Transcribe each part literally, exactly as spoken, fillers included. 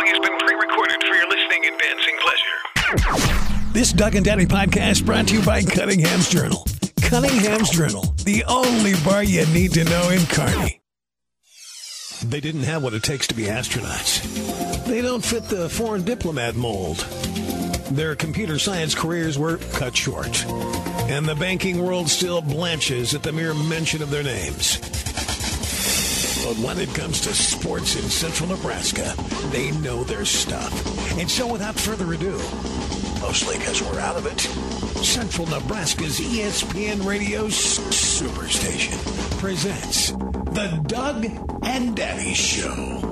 following has been pre-recorded for your listening and dancing pleasure. This Doug and Daddy podcast brought to you by Cunningham's Journal. Cunningham's Journal, the only bar you need to know in Kearney. They didn't have what it takes to be astronauts. They don't fit the foreign diplomat mold. Their computer science careers were cut short. And the banking world still blanches at the mere mention of their names. But when it comes to sports in central Nebraska, they know their stuff. And so without further ado, mostly because we're out of it, Central Nebraska's E S P N Radio Superstation presents the Doug and Daddy Show.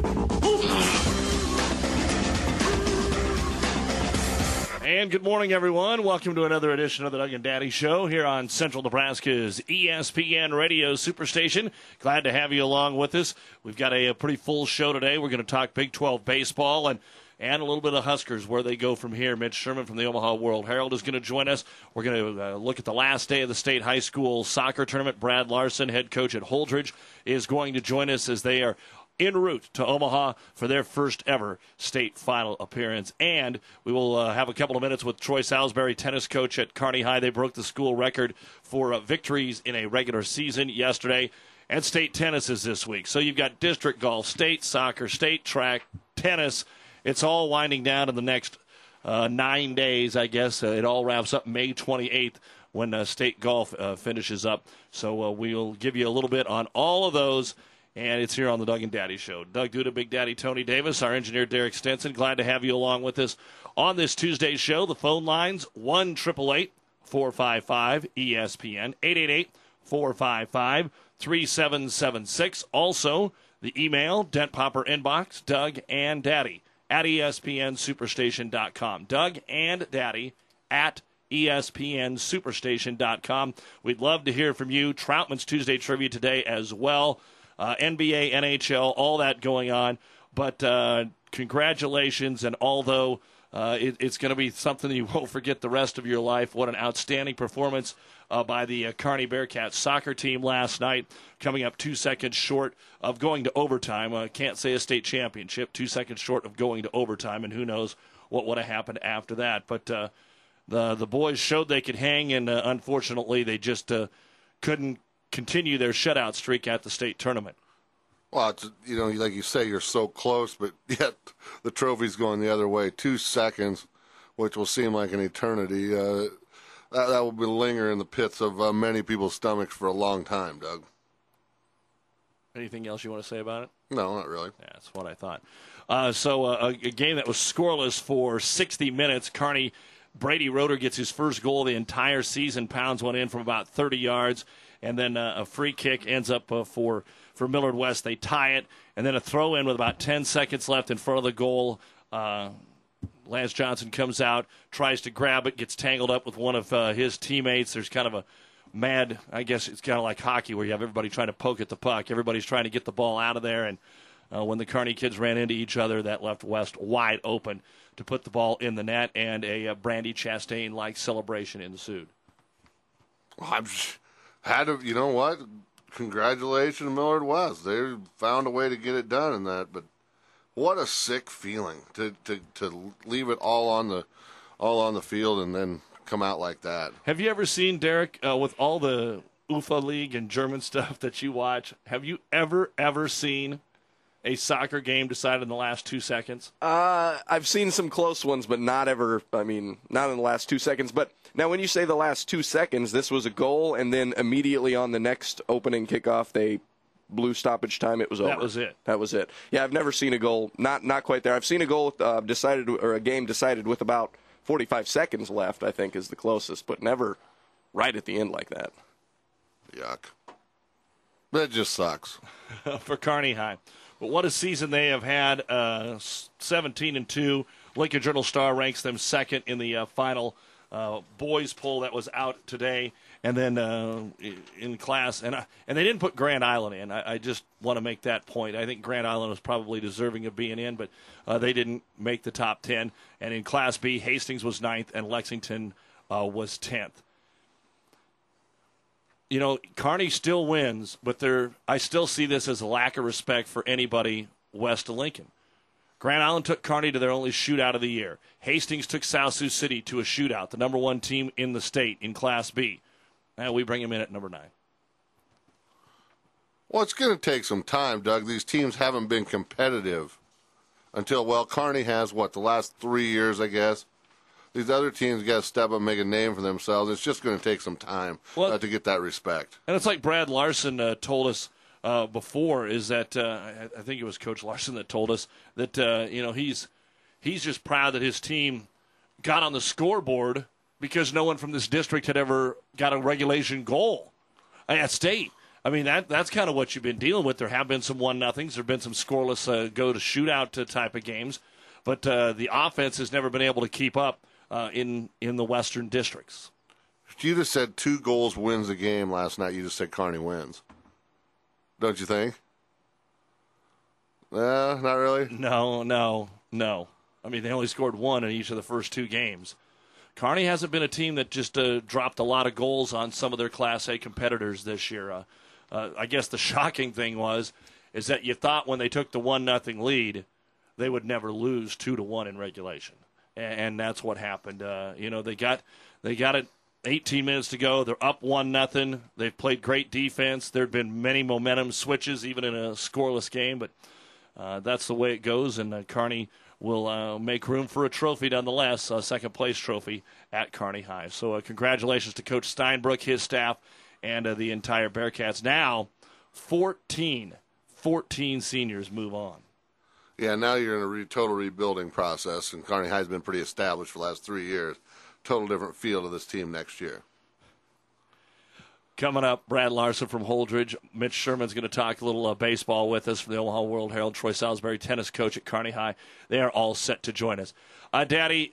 And good morning, everyone. Welcome to another edition of the Doug and Daddy Show here on Central Nebraska's E S P N Radio Superstation. Glad to have you along with us. We've got a, a pretty full show today. We're going to talk Big twelve baseball and, and a little bit of Huskers, where they go from here. Mitch Sherman from the Omaha World Herald is going to join us. We're going to uh, look at the last day of the state high school soccer tournament. Brad Larson, head coach at Holdridge, is going to join us as they are en route to Omaha for their first ever state final appearance. And we will uh, have a couple of minutes with Troy Salisbury, tennis coach at Kearney High. They broke the school record for uh, victories in a regular season yesterday. And state tennis is this week. So you've got district golf, state soccer, state track, tennis. It's all winding down in the next uh, nine days, I guess. Uh, it all wraps up May twenty-eighth when uh, state golf uh, finishes up. So uh, we'll give you a little bit on all of those. And it's here on the Doug and Daddy Show. Doug Duda, Big Daddy Tony Davis, our engineer Derek Stenson. Glad to have you along with us on this Tuesday show. The phone lines, one eight eight eight, four five five, E S P N, eight eight eight, four five five, three seven seven six. Also, the email, Dent Popper Inbox, Doug and Daddy at E S P N superstation dot com. Doug and Daddy at E S P N superstation dot com. We'd love to hear from you. Troutman's Tuesday Trivia today as well. Uh, N B A, N H L, all that going on. But uh, congratulations, and although uh, it, it's going to be something you won't forget the rest of your life, what an outstanding performance uh, by the uh, Kearney Bearcats soccer team last night, coming up two seconds short of going to overtime. I uh, can't say a state championship, two seconds short of going to overtime, and who knows what would have happened after that. But uh, the, the boys showed they could hang, and uh, unfortunately they just uh, couldn't continue their shutout streak at the state tournament. Well, it's, you know, like you say, you're so close, but yet the trophy's going the other way. Two seconds, which will seem like an eternity. Uh, that, that will be linger in the pits of uh, many people's stomachs for a long time, Doug. Anything else you want to say about it? No, not really. Yeah, that's what I thought. Uh, so uh, a, a game that was scoreless for sixty minutes. Kearney, Brady Roeder gets his first goal of the entire season, pounds one in from about thirty yards. And then uh, a free kick ends up uh, for, for Millard West. They tie it. And then a throw-in with about ten seconds left in front of the goal. Uh, Lance Johnson comes out, tries to grab it, gets tangled up with one of uh, his teammates. There's kind of a mad, I guess it's kind of like hockey where you have everybody trying to poke at the puck. Everybody's trying to get the ball out of there. And uh, when the Kearney kids ran into each other, that left West wide open to put the ball in the net. And a, a Brandy Chastain-like celebration ensued. Well, I'm just... Had to, you know what? Congratulations to Millard West. They found a way to get it done in that. But what a sick feeling to, to, to leave it all on the all on the field and then come out like that. Have you ever seen, Derek, uh, with all the U F A League and German stuff that you watch? Have you ever ever seen a soccer game decided in the last two seconds? Uh, I've seen some close ones, but not ever. I mean, not in the last two seconds. But now, when you say the last two seconds, this was a goal, and then immediately on the next opening kickoff, they blew stoppage time. It was over. That was it. That was it. Yeah, I've never seen a goal. Not not quite there. I've seen a goal uh, decided or a game decided with about forty-five seconds left. I think is the closest, but never right at the end like that. Yuck. That just sucks for Kearney High. But what a season they have had, uh, seventeen and two. Lincoln Journal-Star ranks them second in the uh, final uh, boys poll that was out today. And then uh, in class, and I, and they didn't put Grand Island in. I, I just want to make that point. I think Grand Island was probably deserving of being in, but uh, they didn't make the top ten. And in Class B, Hastings was ninth and Lexington uh, was tenth. You know, Kearney still wins, but there I still see this as a lack of respect for anybody west of Lincoln. Grand Island took Kearney to their only shootout of the year. Hastings took South Sioux City to a shootout, the number one team in the state in Class B. And we bring them in at number nine. Well, it's going to take some time, Doug. These teams haven't been competitive until, well, Kearney has, what, the last three years, I guess. These other teams got to step up and make a name for themselves. It's just going to take some time well, uh, to get that respect. And it's like Brad Larson uh, told us uh, before, is that uh, I, I think it was Coach Larson that told us that, uh, you know, he's he's just proud that his team got on the scoreboard because no one from this district had ever got a regulation goal at state. I mean, that that's kind of what you've been dealing with. There have been some one-nothings. There have been some scoreless uh, go-to-shootout type of games. But uh, the offense has never been able to keep up uh, in, in the western districts. You just said two goals wins the game last night. You just said Kearney wins. Don't you think? Uh, not really? No, no, no. I mean, they only scored one in each of the first two games. Kearney hasn't been a team that just uh, dropped a lot of goals on some of their Class A competitors this year. Uh, uh, I guess the shocking thing was is that you thought when they took the one nothing lead, they would never lose two to one in regulation, and, and that's what happened. Uh, you know, they got they got it eighteen minutes to go. They're up one nothing. They've played great defense. There've been many momentum switches, even in a scoreless game, but uh, that's the way it goes. And uh, Kearney will uh, make room for a trophy nonetheless, a second-place trophy at Kearney High. So uh, congratulations to Coach Steinbrook, his staff, and uh, the entire Bearcats. Now, fourteen, fourteen seniors move on. Yeah, now you're in a re- total rebuilding process, and Kearney High's been pretty established for the last three years. Total different feel to this team next year. Coming up, Brad Larson from Holdridge. Mitch Sherman's going to talk a little uh, baseball with us from the Omaha World Herald. Troy Salisbury, tennis coach at Kearney High. They are all set to join us. Uh, Daddy,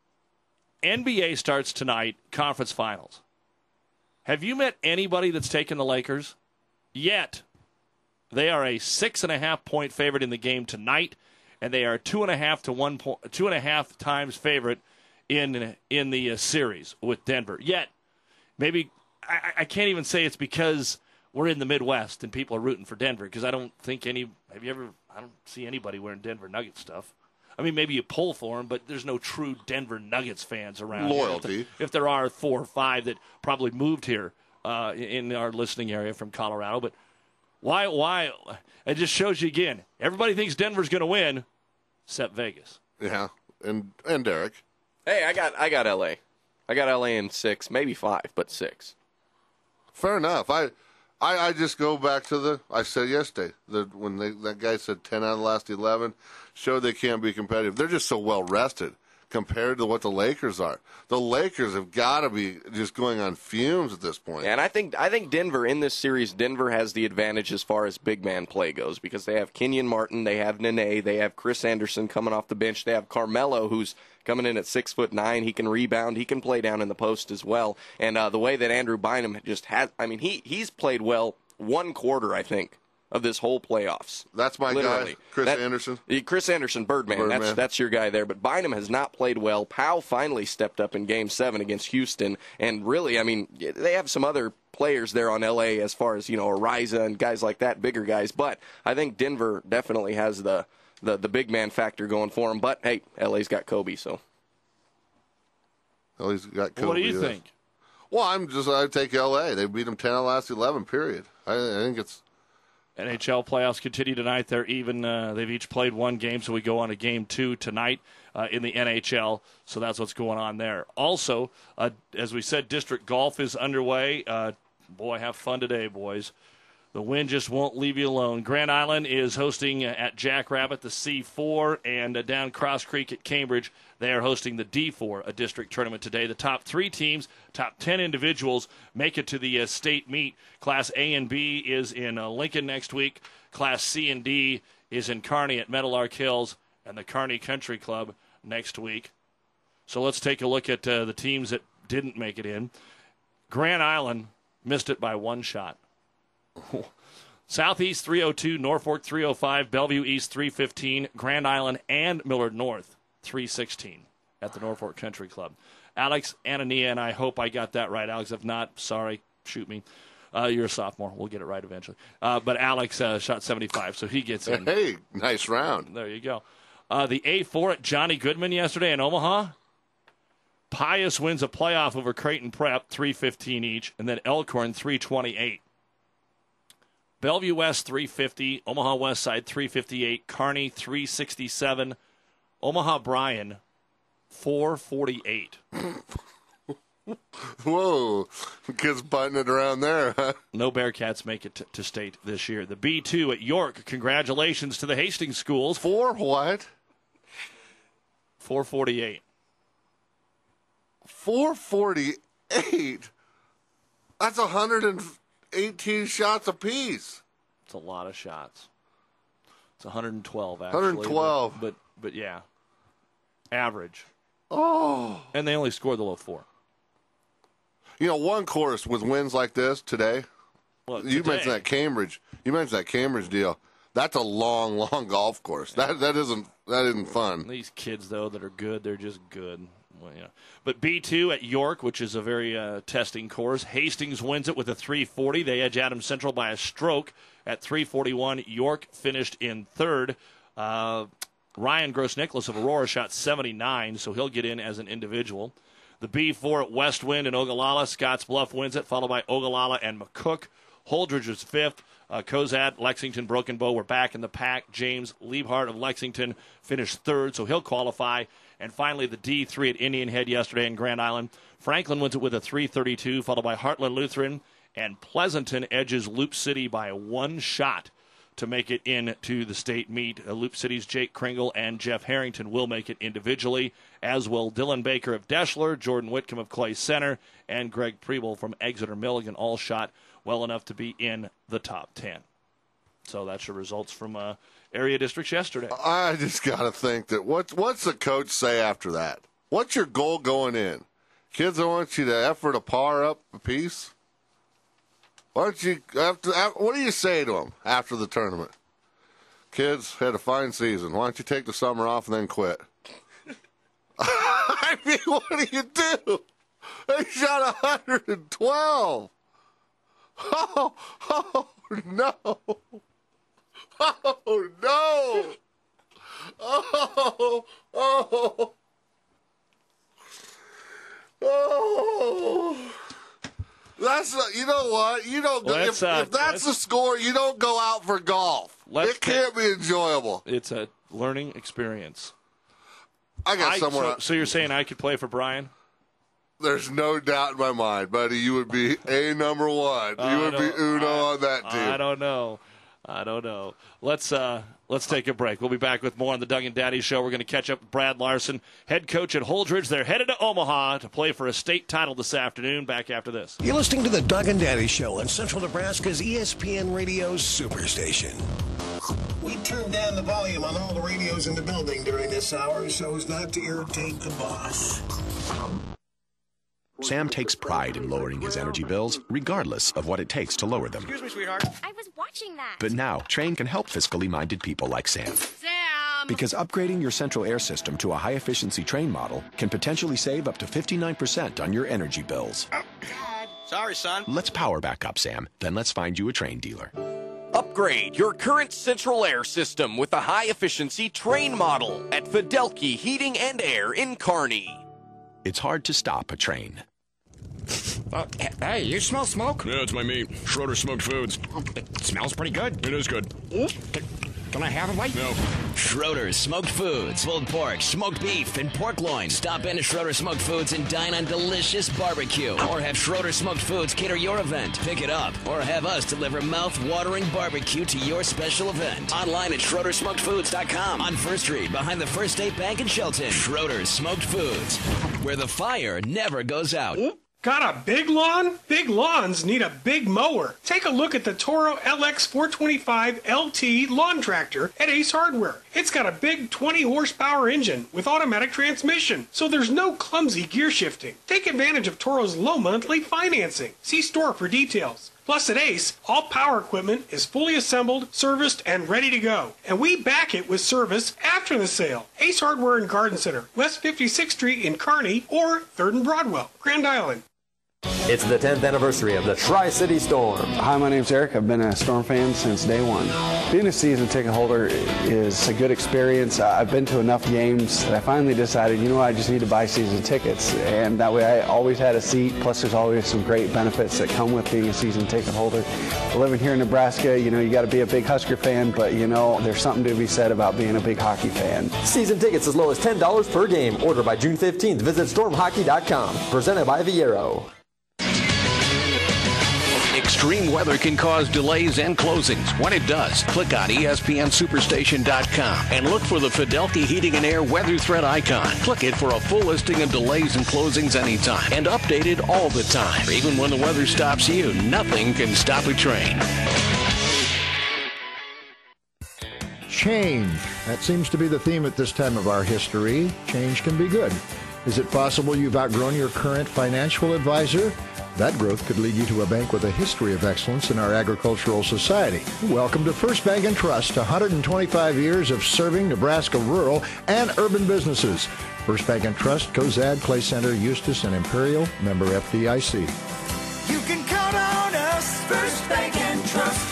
N B A starts tonight, conference finals. Have you met anybody that's taken the Lakers? Yet, they are a six and a half point favorite in the game tonight, and they are two and a half to one point, two and a half times favorite in in the uh, series with Denver. Yet, maybe. I, I can't even say it's because we're in the Midwest and people are rooting for Denver, because I don't think any – have you ever – I don't see anybody wearing Denver Nuggets stuff. I mean, maybe you pull for them, but there's no true Denver Nuggets fans around. Loyalty. If, if there are four or five that probably moved here uh, in our listening area from Colorado. But why – why? It just shows you again, everybody thinks Denver's going to win except Vegas. Yeah, and and Derek. Hey, I got I got L A. I got L A in six, maybe five, but six. Fair enough. I, I, I just go back to the I said yesterday that when they, that guy said ten out of the last eleven, showed they can't be competitive. They're just so well rested compared to what the Lakers are. The Lakers have got to be just going on fumes at this point. And I think I think Denver in this series, Denver has the advantage as far as big man play goes, because they have Kenyon Martin, they have Nene, they have Chris Anderson coming off the bench, they have Carmelo, who's coming in at six foot nine. He can rebound. He can play down in the post as well. And uh, the way that Andrew Bynum just has, I mean, he he's played well one quarter, I think, of this whole playoffs. That's my Literally. guy, Chris that, Anderson. Chris Anderson, Birdman. Birdman. That's that's your guy there. But Bynum has not played well. Powell finally stepped up in Game Seven against Houston, and really, I mean, they have some other players there on L A as far as, you know, Ariza and guys like that, bigger guys. But I think Denver definitely has the the, the big man factor going for them. But hey, L A's got Kobe, so. Well, he's got Kobe. What do you there. think? Well, I'm just I take L A. They beat them ten out of the last eleven. Period. I, I think it's N H L playoffs continue tonight. They're even. Uh, they've each played one game, so we go on to game two tonight uh, in the N H L. So that's what's going on there. Also, uh, as we said, district golf is underway. Uh, boy, have fun today, boys. The wind just won't leave you alone. Grand Island is hosting at Jackrabbit the C four, and uh, down Cross Creek at Cambridge, they are hosting the D four, a district tournament today. The top three teams, top ten individuals, make it to the uh, state meet. Class A and B is in uh, Lincoln next week. Class C and D is in Kearney at Meadowlark Hills and the Kearney Country Club next week. So let's take a look at uh, the teams that didn't make it in. Grand Island missed it by one shot. Southeast three oh two, Norfolk three oh five, Bellevue East three fifteen, Grand Island and Millard North three sixteen at the Norfolk Country Club. Alex Anania, and I hope I got that right, Alex. If not, sorry, shoot me. Uh, you're a sophomore. We'll get it right eventually. Uh, but Alex uh, shot seventy-five, so he gets in. Hey, nice round. There you go. Uh, the A four at Johnny Goodman yesterday in Omaha. Pius wins a playoff over Creighton Prep, three fifteen each, and then Elkhorn, three twenty-eight. Bellevue West, three fifty. Omaha West Side, three fifty-eight. Kearney, three sixty-seven. Omaha Bryan, four forty-eight. Whoa, kids butting it around there, huh? No Bearcats make it t- to state this year. The B two at York, congratulations to the Hastings schools. For what? four forty-eight. four forty-eight? That's one hundred eighteen shots apiece. It's a lot of shots. It's one hundred twelve, actually. one hundred twelve. But, but, but yeah, average. Oh. And they only scored the low four. You know, one course with wins like this today, Well, you today, mentioned that Cambridge. You mentioned that Cambridge deal. That's a long, long golf course. That that isn't that isn't fun. These kids, though, that are good, they're just good. Well, yeah. But B two at York, which is a very uh, testing course. Hastings wins it with a three forty. They edge Adams Central by a stroke at three forty-one. York finished in third. Uh, Ryan Gross-Nicholas of Aurora shot seventy-nine, so he'll get in as an individual. The B four at Westwind and Ogallala. Scotts Bluff wins it, followed by Ogallala and McCook. Holdridge was fifth. Uh, Cozad, Lexington, Broken Bow were back in the pack. James Liebhart of Lexington finished third, so he'll qualify. And finally, the D three at Indian Head yesterday in Grand Island. Franklin wins it with a three thirty-two, followed by Heartland Lutheran. And Pleasanton edges Loop City by one shot to make it into the state meet. Uh, Loop City's Jake Kringle and Jeff Harrington will make it individually, as will Dylan Baker of Deschler, Jordan Whitcomb of Clay Center, and Greg Preble from Exeter Milligan, all shot well enough to be in the top ten. So that's your results from uh, area districts yesterday. I just got to think that what's what's the coach say after that? What's your goal going in? Kids, I want you to effort a par up a piece. Why don't you after, what do you say to them after the tournament? Kids, had a fine season. Why don't you take the summer off and then quit? I mean, what do you do? They shot one hundred twelve. Oh, oh no. Oh no. Oh, oh. Oh. That's not, you know what? You don't go, Let's, if, uh, if that's the score, you don't go out for golf. Let's It can't be enjoyable. It's a learning experience. I got I, someone. so, so you're saying I could play for Brian? There's no doubt in my mind, buddy. You would be a number one. Uh, you would be I don't- uno I- on that team. I don't know. I don't know. Let's uh, let's take a break. We'll be back with more on the Doug and Daddy Show. We're going to catch up with Brad Larson, head coach at Holdridge. They're headed to Omaha to play for a state title this afternoon. Back after this. You're listening to the Doug and Daddy Show on Central Nebraska's E S P N Radio Superstation. We turned down the volume on all the radios in the building during this hour so as not to irritate the boss. Sam takes pride in lowering his energy bills, regardless of what it takes to lower them. Excuse me, sweetheart. I was watching that. But now, Trane can help fiscally minded people like Sam. Sam! Because upgrading your central air system to a high-efficiency Trane model can potentially save up to fifty-nine percent on your energy bills. Sorry, son. Let's power back up, Sam. Then let's find you a Trane dealer. Upgrade your current central air system with a high-efficiency Trane model at Fidelki Heating and Air in Kearney. It's hard to stop a Trane. Uh, hey, you smell smoke? Yeah, it's my meat. Schroeder Smoked Foods. It smells pretty good. It is good. Can, can I have a bite? No. Schroeder's Smoked Foods, pulled pork, smoked beef, and pork loin. Stop into Schroeder Smoked Foods and dine on delicious barbecue. Or have Schroeder Smoked Foods cater your event. Pick it up. Or have us deliver mouth-watering barbecue to your special event. Online at Schroeder Smoked Foods dot com. On First Street, behind the First State Bank in Shelton. Schroeder's Smoked Foods, where the fire never goes out. Got a big lawn? Big lawns need a big mower. Take a look at the Toro L X four twenty-five L T lawn tractor at Ace Hardware. It's got a big twenty horsepower engine with automatic transmission, so there's no clumsy gear shifting. Take advantage of Toro's low monthly financing. See store for details. Plus at Ace, all power equipment is fully assembled, serviced, and ready to go. And we back it with service after the sale. Ace Hardware and Garden Center, West fifty-sixth Street in Kearney or third and Broadwell, Grand Island. It's the tenth anniversary of the Tri-City Storm. Hi, my name's Eric. I've been a Storm fan since day one. Being a season ticket holder is a good experience. I've been to enough games that I finally decided, you know what, I just need to buy season tickets. And that way I always had a seat, plus there's always some great benefits that come with being a season ticket holder. Living here in Nebraska, you know, you got to be a big Husker fan, but, you know, there's something to be said about being a big hockey fan. Season tickets as low as ten dollars per game. Order by June fifteenth. Visit storm hockey dot com. Presented by Viero. Extreme weather can cause delays and closings. When it does, click on E S P N Superstation dot com and look for the Fidelity Heating and Air weather threat icon. Click it for a full listing of delays and closings anytime and updated all the time. Even when the weather stops you, nothing can stop a train. Change. That seems to be the theme at this time of our history. Change can be good. Is it possible you've outgrown your current financial advisor? That growth could lead you to a bank with a history of excellence in our agricultural society. Welcome to First Bank and Trust, one hundred twenty-five years of serving Nebraska rural and urban businesses. First Bank and Trust, Cozad, Clay Center, Eustis, and Imperial, member F D I C. You can count on us, First Bank and Trust.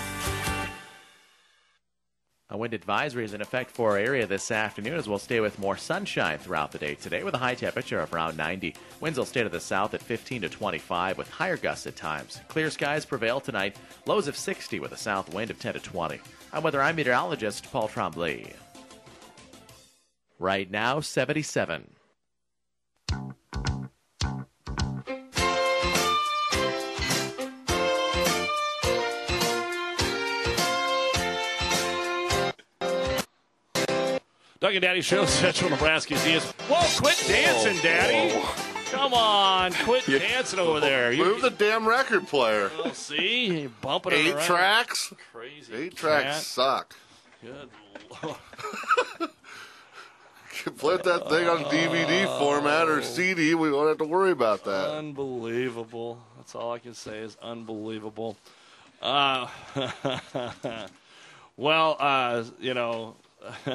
A wind advisory is in effect for our area this afternoon, as we'll stay with more sunshine throughout the day today with a high temperature of around ninety. Winds will stay to the south at fifteen to twenty-five with higher gusts at times. Clear skies prevail tonight, lows of sixty with a south wind of ten to twenty. I'm weather I'm meteorologist Paul Tremblay. Right now, seventy-seven. Doug and Daddy Show, Central Nebraska's E S P N. Whoa, quit dancing, Whoa. Daddy. Whoa. Come on, quit dancing over there. Move You, the damn record player. Well, see, bumping it Eight around. tracks? Crazy. Eight cat. tracks suck. Good Lord. Put that thing on D V D format or C D. We won't have to worry about that. Unbelievable. That's all I can say is unbelievable. Uh, well, uh, you know, yeah,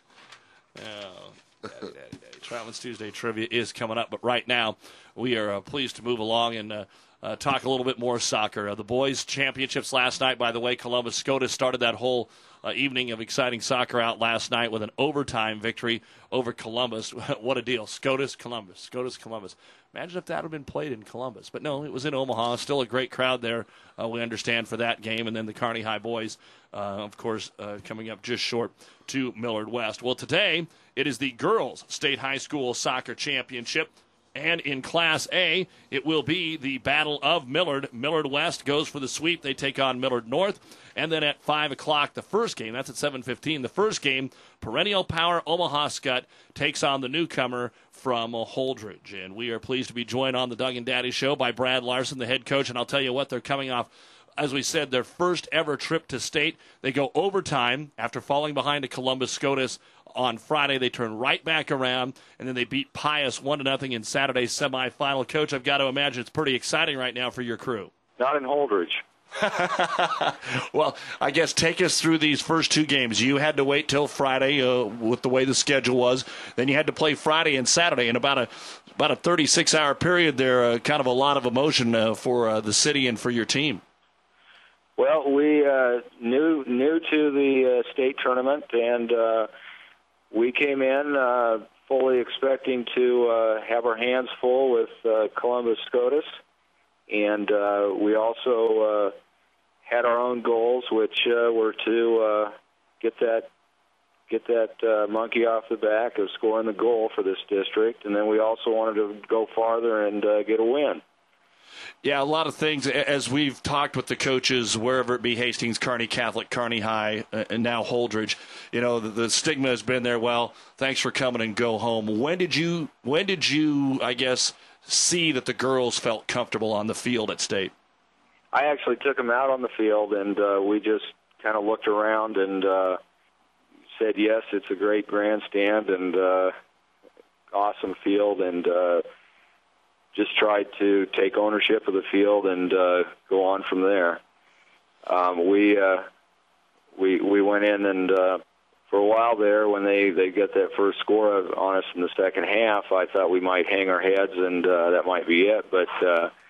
Daddy, Daddy, Daddy. Travelers Tuesday trivia is coming up, but right now we are uh, pleased to move along and uh, uh, talk a little bit more soccer. Uh, the boys' championships last night, by the way, Columbus SCOTUS started that whole uh, evening of exciting soccer out last night with an overtime victory over Columbus. What a deal. SCOTUS, Columbus, SCOTUS, Columbus. Imagine if that had been played in Columbus. But no, it was in Omaha. Still a great crowd there, uh, we understand, for that game. And then the Kearney High boys, uh, of course, uh, coming up just short to Millard West. Well, today it is the girls' state high school soccer championship. And in Class A, it will be the Battle of Millard. Millard West goes for the sweep. They take on Millard North. And then at five o'clock, the first game, that's at seven fifteen, the first game, Perennial Power Omaha Skutt takes on the newcomer from Holdridge. And we are pleased to be joined on the Doug and Daddy Show by Brad Larson, the head coach. And I'll tell you what, they're coming off, as we said, their first ever trip to state. They go overtime after falling behind to Columbus SCOTUS on Friday. They turn right back around, and then they beat Pius one to nothing in Saturday's semifinal. Coach, I've got to imagine it's pretty exciting right now for your crew. Not in Holdridge. Well, I guess take us through these first two games. You had to wait till Friday uh, with the way the schedule was. Then you had to play Friday and Saturday in about a about a thirty-six hour period there. Uh, kind of a lot of emotion uh, for uh, the city and for your team. Well, we uh, new new to the uh, state tournament, and uh, we came in uh, fully expecting to uh, have our hands full with uh, Columbus SCOTUS, and uh, we also uh, had our own goals, which uh, were to uh, get that get that uh, monkey off the back of scoring the goal for this district, and then we also wanted to go farther and uh, get a win. Yeah, a lot of things. As we've talked with the coaches, wherever it be, Hastings, Kearney Catholic, Kearney High, and now Holdridge, you know, the, the stigma has been there. Well, thanks for coming and go home. When did you, when did you, I guess, see that the girls felt comfortable on the field at state? I actually took them out on the field, and uh, we just kind of looked around and uh, said, yes, it's a great grandstand and uh, awesome field, and uh, just tried to take ownership of the field and uh, go on from there. Um, we uh, we we went in and uh, for a while there, when they, they got that first score on us in the second half, I thought we might hang our heads and uh, that might be it. But uh,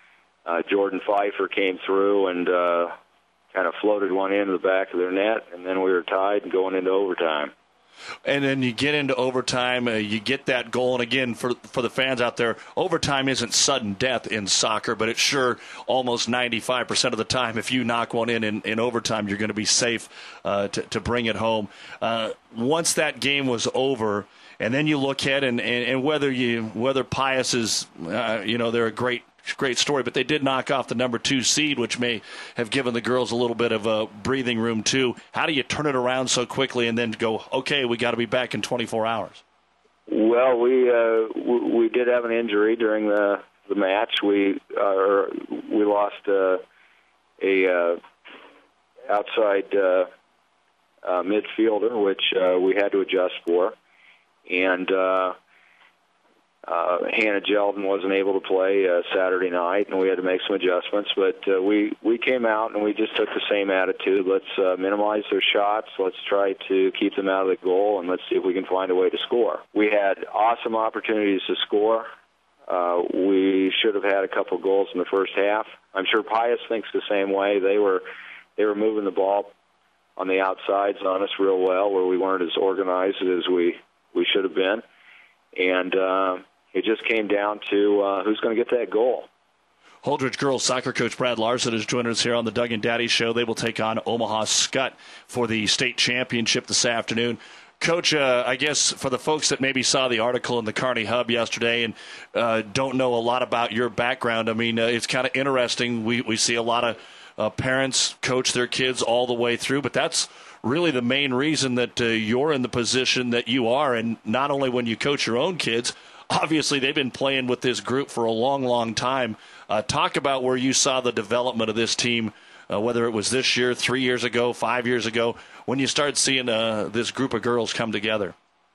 uh, Jordan Pfeiffer came through and uh, kind of floated one into the back of their net, and then we were tied and going into overtime. And then you get into overtime, uh, you get that goal. And again, for for the fans out there, overtime isn't sudden death in soccer, but it's sure almost ninety-five percent of the time, if you knock one in in, in overtime, you're going to be safe uh, to, to bring it home. Uh, once that game was over, and then you look ahead, and, and, and whether you whether Pius is, uh, you know, they're a great Great story, but they did knock off the number two seed, which may have given the girls a little bit of a breathing room too. How do you turn it around so quickly and then go, okay, we got to be back in twenty-four hours? Well, we uh, w- we did have an injury during the the match. We uh, we lost uh, a uh, outside uh, uh, midfielder, which uh, we had to adjust for, and. Uh, Uh, Hannah Jeldon wasn't able to play uh, Saturday night, and we had to make some adjustments. But uh, we, we came out, and we just took the same attitude. Let's uh, minimize their shots. Let's try to keep them out of the goal, and let's see if we can find a way to score. We had awesome opportunities to score. Uh, we should have had a couple goals in the first half. I'm sure Pius thinks the same way. They were they were moving the ball on the outsides on us real well, where we weren't as organized as we, we should have been. And uh, it just came down to uh, who's going to get that goal. Holdridge girls soccer coach Brad Larson is joining us here on the Doug and Daddy Show. They will take on Omaha Skutt for the state championship this afternoon. Coach, uh, I guess for the folks that maybe saw the article in the Kearney Hub yesterday and uh, don't know a lot about your background, I mean, uh, it's kind of interesting. We, we see a lot of uh, parents coach their kids all the way through, but that's really the main reason that uh, you're in the position that you are, and not only when you coach your own kids. Obviously, they've been playing with this group for a long, long time. Uh, talk about where you saw the development of this team, uh, whether it was this year, three years ago, five years ago, when you started seeing uh, this group of girls come together.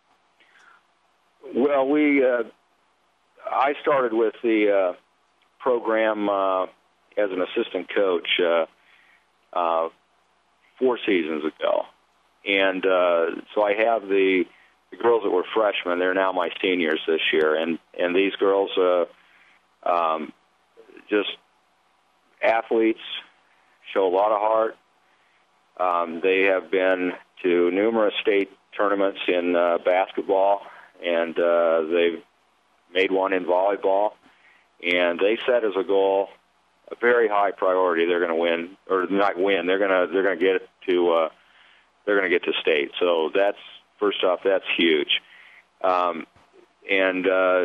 Well, we uh, I started with the uh, program uh, as an assistant coach uh, uh, four seasons ago. And uh, so I have the, the girls that were freshmen. They're now my seniors this year. And, and these girls, uh, um, just athletes, show a lot of heart. Um, they have been to numerous state tournaments in uh, basketball, and uh, they've made one in volleyball. And they set as a goal a very high priority. They're going to win, or not win. They're going to they're going to get to uh, they're going to get to state. So that's first off, that's huge. Um, and uh,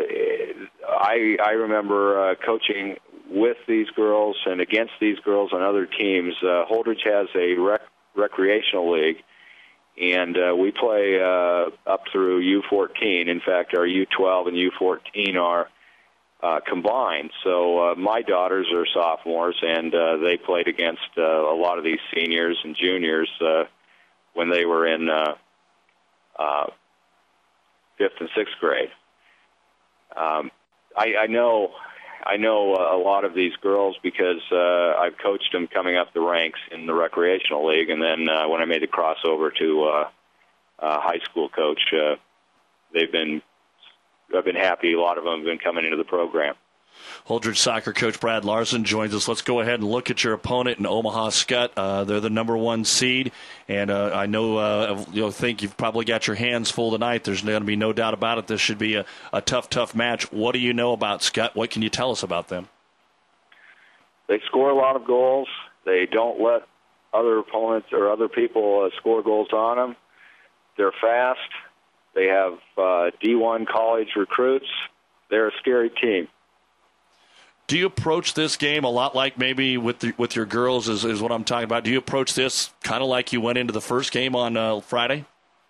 I I remember uh, coaching with these girls and against these girls on other teams. Uh, Holdridge has a rec- recreational league, and uh, we play uh, up through U fourteen. In fact, our U twelve and U fourteen are Uh, combined. So uh, my daughters are sophomores, and uh, they played against uh, a lot of these seniors and juniors uh, when they were in uh, uh, fifth and sixth grade. Um, I, I know, I know a lot of these girls because uh, I've coached them coming up the ranks in the recreational league, and then uh, when I made the crossover to uh, uh, high school coach, uh, they've been I've been happy. A lot of them have been coming into the program. Holdridge soccer coach Brad Larson joins us. Let's go ahead and look at your opponent in Omaha Skutt. Uh, they're the number one seed, and uh, I know uh, you'll think you've probably got your hands full tonight. There's going to be no doubt about it. This should be a, a tough, tough match. What do you know about Skutt? What can you tell us about them? They score a lot of goals. They don't let other opponents or other people uh, score goals on them. They're fast. They have uh, D one college recruits. They're a scary team. Do you approach this game a lot like maybe with the, with your girls is, is what I'm talking about? Do you approach this kind of like you went into the first game on uh, Friday?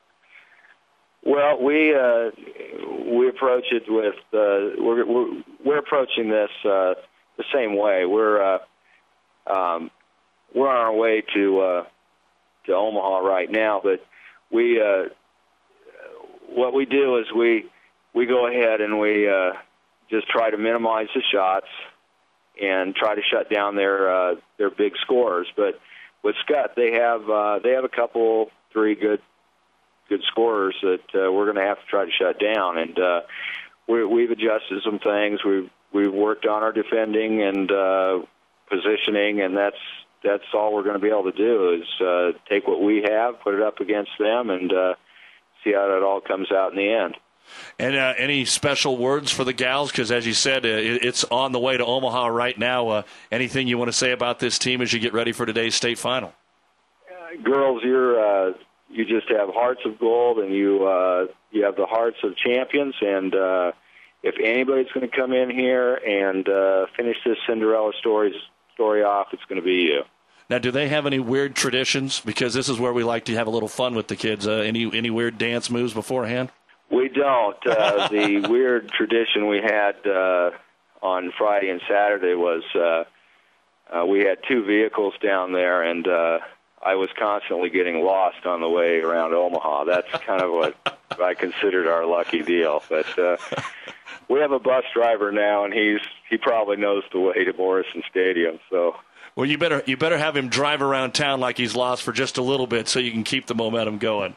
Well, we uh, we approach it with uh, we're, we're we're approaching this uh, the same way. We're uh, um, we're on our way to uh, to Omaha right now, but we. Uh, What we do is we we go ahead and we uh, just try to minimize the shots and try to shut down their uh, their big scorers. But with Skutt, they have uh, they have a couple, three good good scorers that uh, we're going to have to try to shut down. And uh, we, we've adjusted some things. We've we've worked on our defending and uh, positioning, and that's that's all we're going to be able to do is uh, take what we have, put it up against them, and uh, see how it all comes out in the end. And uh, any special words for the gals? Because as you said, uh, it, it's on the way to Omaha right now. Uh, anything you want to say about this team as you get ready for today's state final? Uh, girls, you're uh, you just have hearts of gold, and you uh, you have the hearts of champions. And uh, if anybody's going to come in here and uh, finish this Cinderella story story off, it's going to be you. Now, do they have any weird traditions? Because this is where we like to have a little fun with the kids. Uh, any any weird dance moves beforehand? We don't. Uh, the weird tradition we had uh, on Friday and Saturday was uh, uh, we had two vehicles down there, and uh, I was constantly getting lost on the way around Omaha. That's kind of what I considered our lucky deal. But uh, we have a bus driver now, and he's he probably knows the way to Morrison Stadium. So. Well, you better you better have him drive around town like he's lost for just a little bit so you can keep the momentum going.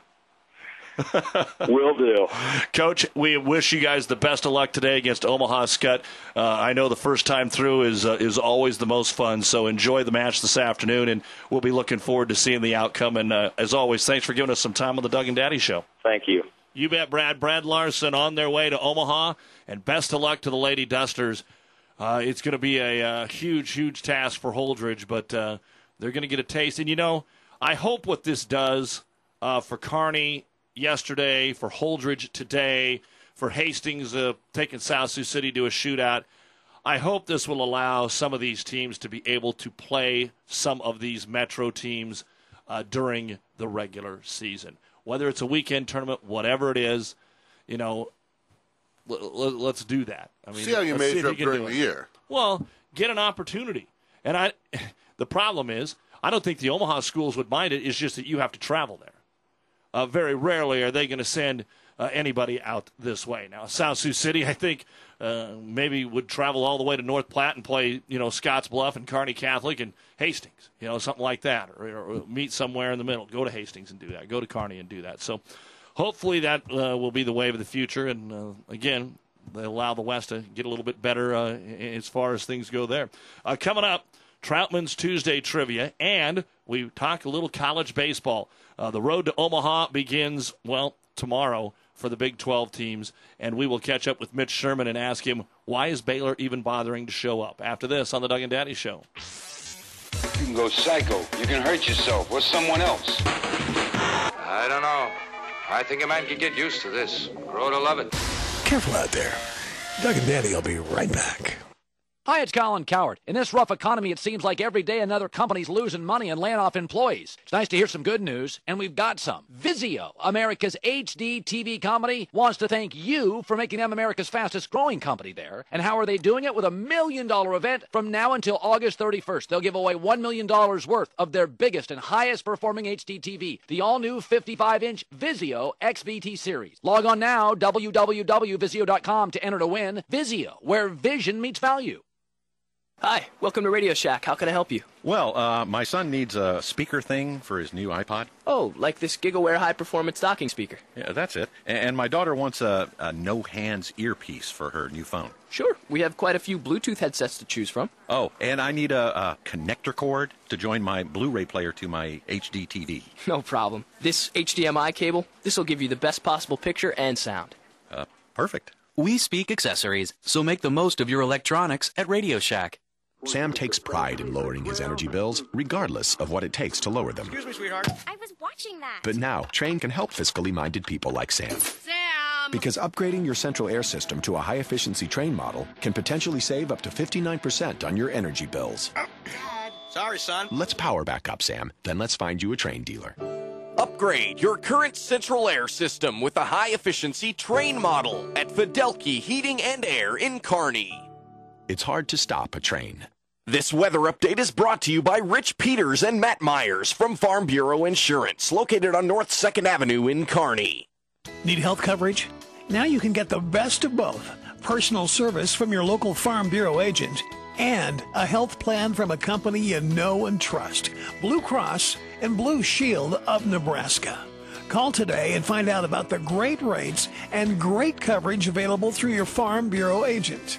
Will do. Coach, we wish you guys the best of luck today against Omaha Skutt. Uh, I know the first time through is uh, is always the most fun, so enjoy the match this afternoon, and we'll be looking forward to seeing the outcome. And uh, as always, thanks for giving us some time on the Doug and Daddy Show. Thank you. You bet, Brad. Brad Larson on their way to Omaha, and best of luck to the Lady Dusters. Uh, it's going to be a uh, huge, huge task for Holdridge, but uh, they're going to get a taste. And, you know, I hope what this does uh, for Kearney yesterday, for Holdridge today, for Hastings uh, taking South Sioux City to a shootout, I hope this will allow some of these teams to be able to play some of these Metro teams uh, during the regular season. Whether it's a weekend tournament, whatever it is, you know, let's do that. I mean, see how you measure up during the year. Well, get an opportunity. And I, the problem is, I don't think the Omaha schools would mind it. It's just that you have to travel there. Uh, very rarely are they going to send uh, anybody out this way. Now, South Sioux City, I think, uh, maybe would travel all the way to North Platte and play, you know, Scotts Bluff and Kearney Catholic and Hastings, you know, something like that, or, or meet somewhere in the middle. Go to Hastings and do that. Go to Kearney and do that. So. Hopefully that uh, will be the wave of the future, and uh, again, they allow the West to get a little bit better uh, as far as things go there. Uh, coming up, Troutman's Tuesday Trivia, and we talk a little college baseball. Uh, the road to Omaha begins, well, tomorrow for the Big twelve teams, and we will catch up with Mitch Sherman and ask him, why is Baylor even bothering to show up? After this on the Doug and Daddy Show. You can go psycho. You can hurt yourself or someone else. I don't know. I think a man could get used to this. Grow to love it. Careful out there. Doug and Daddy will be right back. Hi, it's Colin Coward. In this rough economy, it seems like every day another company's losing money and laying off employees. It's nice to hear some good news, and we've got some. Vizio, America's H D T V company, wants to thank you for making them America's fastest growing company there. And how are they doing it? With a million dollar event from now until August thirty-first. They'll give away one million dollars worth of their biggest and highest performing H D T V, the all-new fifty-five inch Vizio X V T series. Log on now, w w w dot vizio dot com, to enter to win. Vizio, where vision meets value. Hi, welcome to Radio Shack. How can I help you? Well, uh, my son needs a speaker thing for his new iPod. Oh, like this GigaWare high-performance docking speaker. Yeah, that's it. And my daughter wants a, a no-hands earpiece for her new phone. Sure, we have quite a few Bluetooth headsets to choose from. Oh, and I need a, a connector cord to join my Blu-ray player to my H D T V. No problem. This H D M I cable, this will give you the best possible picture and sound. Uh, perfect. We speak accessories, so make the most of your electronics at Radio Shack. Sam takes pride in lowering his energy bills, regardless of what it takes to lower them. Excuse me, sweetheart. I was watching that. But now, Trane can help fiscally minded people like Sam. Sam! Because upgrading your central air system to a high-efficiency Trane model can potentially save up to fifty-nine percent on your energy bills. Dad. Sorry, son. Let's power back up, Sam. Then let's find you a Trane dealer. Upgrade your current central air system with a high-efficiency Trane model at Fidelki Heating and Air in Kearney. It's hard to stop a Trane. This weather update is brought to you by Rich Peters and Matt Myers from Farm Bureau Insurance, located on North second Avenue in Kearney. Need health coverage? Now you can get the best of both. Personal service from your local Farm Bureau agent and a health plan from a company you know and trust. Blue Cross and Blue Shield of Nebraska. Call today and find out about the great rates and great coverage available through your Farm Bureau agent.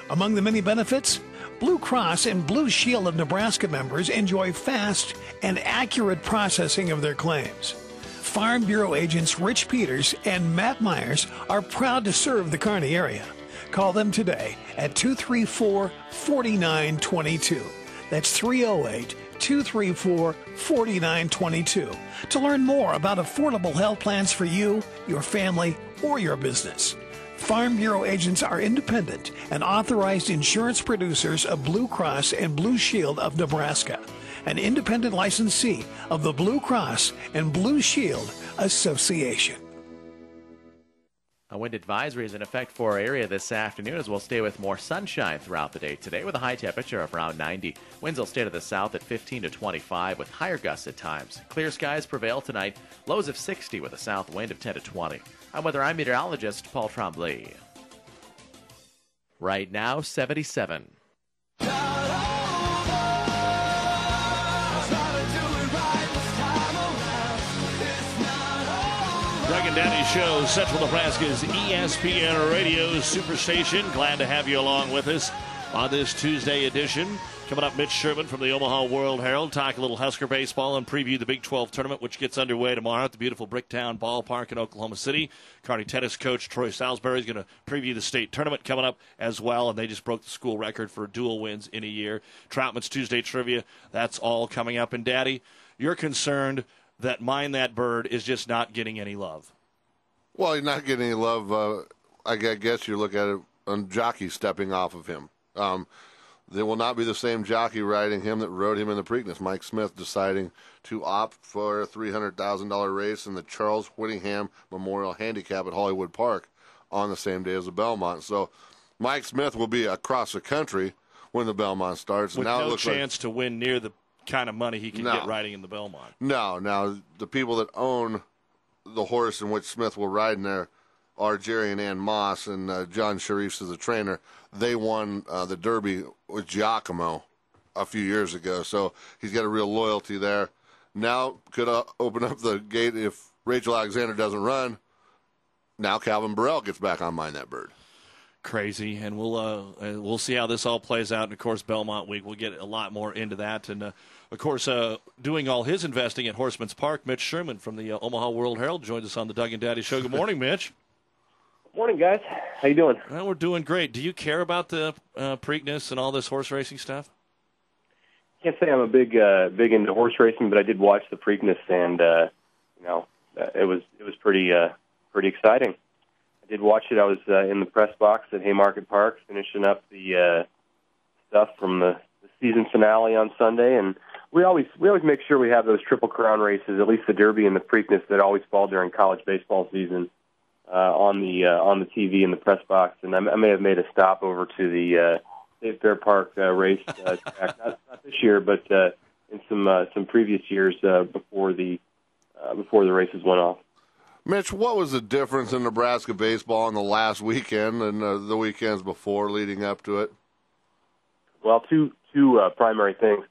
Among the many benefits, Blue Cross and Blue Shield of Nebraska members enjoy fast and accurate processing of their claims. Farm Bureau agents Rich Peters and Matt Myers are proud to serve the Kearney area. Call them today at two three four, four nine two two. That's three oh eight, two three four, four nine two two to learn more about affordable health plans for you, your family, or your business. Farm Bureau agents are independent and authorized insurance producers of Blue Cross and Blue Shield of Nebraska, an independent licensee of the Blue Cross and Blue Shield Association. A wind advisory is in effect for our area this afternoon as we'll stay with more sunshine throughout the day today with a high temperature of around ninety. Winds will stay to the south at fifteen to twenty-five with higher gusts at times. Clear skies prevail tonight, lows of sixty with a south wind of ten to twenty. I'm weather I'm meteorologist Paul Tremblay. Right now, seventy-seven. Doug and Daddy Show, Central Nebraska's E S P N Radio Superstation. Glad to have you along with us on this Tuesday edition. Coming up, Mitch Sherman from the Omaha World Herald. Talk a little Husker baseball and preview the Big twelve tournament, which gets underway tomorrow at the beautiful Bricktown Ballpark in Oklahoma City. Kearney tennis coach Troy Salisbury is going to preview the state tournament coming up as well, and they just broke the school record for dual wins in a year. Troutman's Tuesday trivia, that's all coming up. And, Daddy, you're concerned that Mind That Bird is just not getting any love. Well, he's not getting any love. Uh, I guess you look at it on jockey stepping off of him. Um, there will not be the same jockey riding him that rode him in the Preakness. Mike Smith deciding to opt for a three hundred thousand dollars race in the Charles Whittingham Memorial Handicap at Hollywood Park on the same day as the Belmont. So Mike Smith will be across the country when the Belmont starts. With now no it looks chance like, to win near the kind of money he can No. get riding in the Belmont. No, now the people that own the horse in which Smith will ride in there are Jerry and Ann Moss, and uh, John Sharif's is the trainer. They won uh, the Derby with Giacomo a few years ago, so he's got a real loyalty there. Now could uh, open up the gate if Rachel Alexander doesn't run. Now Calvin Burrell gets back on Mind That Bird. Crazy, and we'll uh, uh, we'll see how this all plays out. And of course, Belmont Week, we'll get a lot more into that. And uh, of course, uh, doing all his investing at Horseman's Park, Mitch Sherman from the uh, Omaha World Herald joins us on the Doug and Daddy Show. Good morning, Mitch. Morning, guys. How you doing? Well, we're doing great. Do you care about the uh, Preakness and all this horse racing stuff? Can't say I'm a big uh, big into horse racing, but I did watch the Preakness, and uh, you know, uh, it was it was pretty uh, pretty exciting. I did watch it. I was uh, in the press box at Haymarket Park, finishing up the uh, stuff from the, the season finale on Sunday, and we always we always make sure we have those Triple Crown races, at least the Derby and the Preakness, that always fall during college baseball season. Uh, on the uh, on the T V in the press box, and I, I may have made a stop over to the uh, State Fair Park uh, race uh, track, not, not this year, but uh, in some uh, some previous years uh, before the uh, before the races went off. Mitch, what was the difference in Nebraska baseball in the last weekend and uh, the weekends before leading up to it? Well, two two uh, primary things.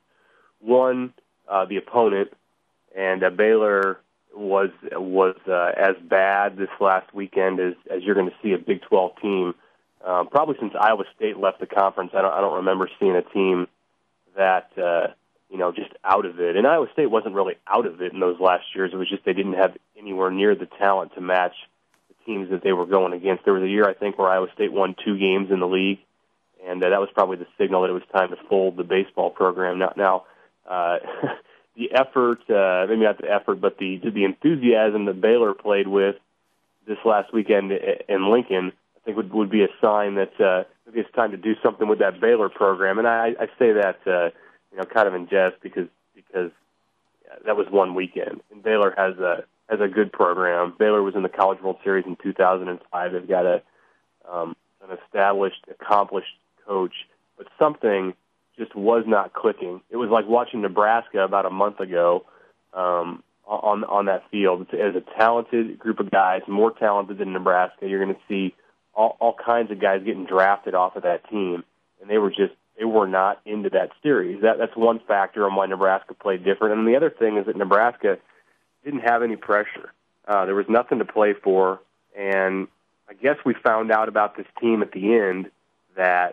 One, uh, the opponent, and uh, Baylor was was uh, as bad this last weekend as, as you're going to see a Big twelve team. Um, probably since Iowa State left the conference, I don't I don't remember seeing a team that uh, you know just out of it. And Iowa State wasn't really out of it in those last years. It was just they didn't have anywhere near the talent to match the teams that they were going against. There was a year I think where Iowa State won two games in the league, and uh, that was probably the signal that it was time to fold the baseball program. Now. now uh, The effort, uh, maybe not the effort, but the the enthusiasm that Baylor played with this last weekend in Lincoln, I think would would be a sign that uh, maybe it's time to do something with that Baylor program. And I, I say that uh, you know kind of in jest because because that was one weekend, and Baylor has a has a good program. Baylor was in the College World Series in two thousand five. They've got a um, an established, accomplished coach, but something just was not clicking. It was like watching Nebraska about a month ago um, on on that field. As a talented group of guys, more talented than Nebraska, you're going to see all, all kinds of guys getting drafted off of that team, and they were just they were not into that series. That that's one factor on why Nebraska played different. And the other thing is that Nebraska didn't have any pressure. Uh, there was nothing to play for, and I guess we found out about this team at the end that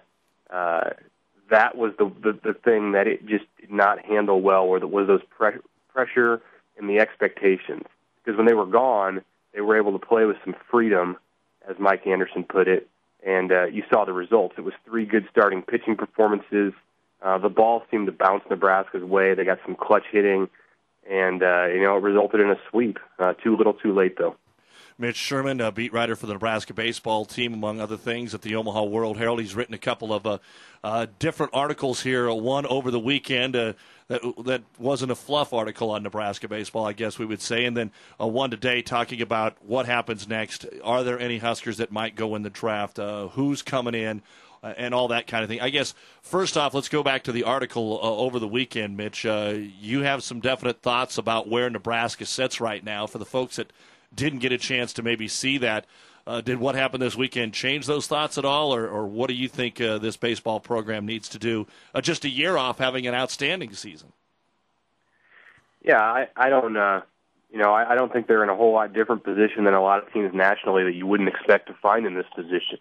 uh, that was the, the the thing that it just did not handle well, where was those pre- pressure and the expectations. Because when they were gone, they were able to play with some freedom, as Mike Anderson put it, and uh, you saw the results. It was three good starting pitching performances. Uh, the ball seemed to bounce Nebraska's way. They got some clutch hitting, and uh, you know it resulted in a sweep. Uh, too little, too late, though. Mitch Sherman, a beat writer for the Nebraska baseball team, among other things, at the Omaha World Herald. He's written a couple of uh, uh, different articles here. One over the weekend uh, that that wasn't a fluff article on Nebraska baseball, I guess we would say, and then uh, one today talking about what happens next. Are there any Huskers that might go in the draft? Uh, who's coming in? Uh, and all that kind of thing. I guess, first off, let's go back to the article uh, over the weekend, Mitch. Uh, you have some definite thoughts about where Nebraska sits right now. For the folks that didn't get a chance to maybe see that, uh, did what happened this weekend change those thoughts at all, or, or what do you think uh, this baseball program needs to do uh, just a year off having an outstanding season? Yeah, I, I don't uh, you know, I, I don't think they're in a whole lot different position than a lot of teams nationally that you wouldn't expect to find in this position.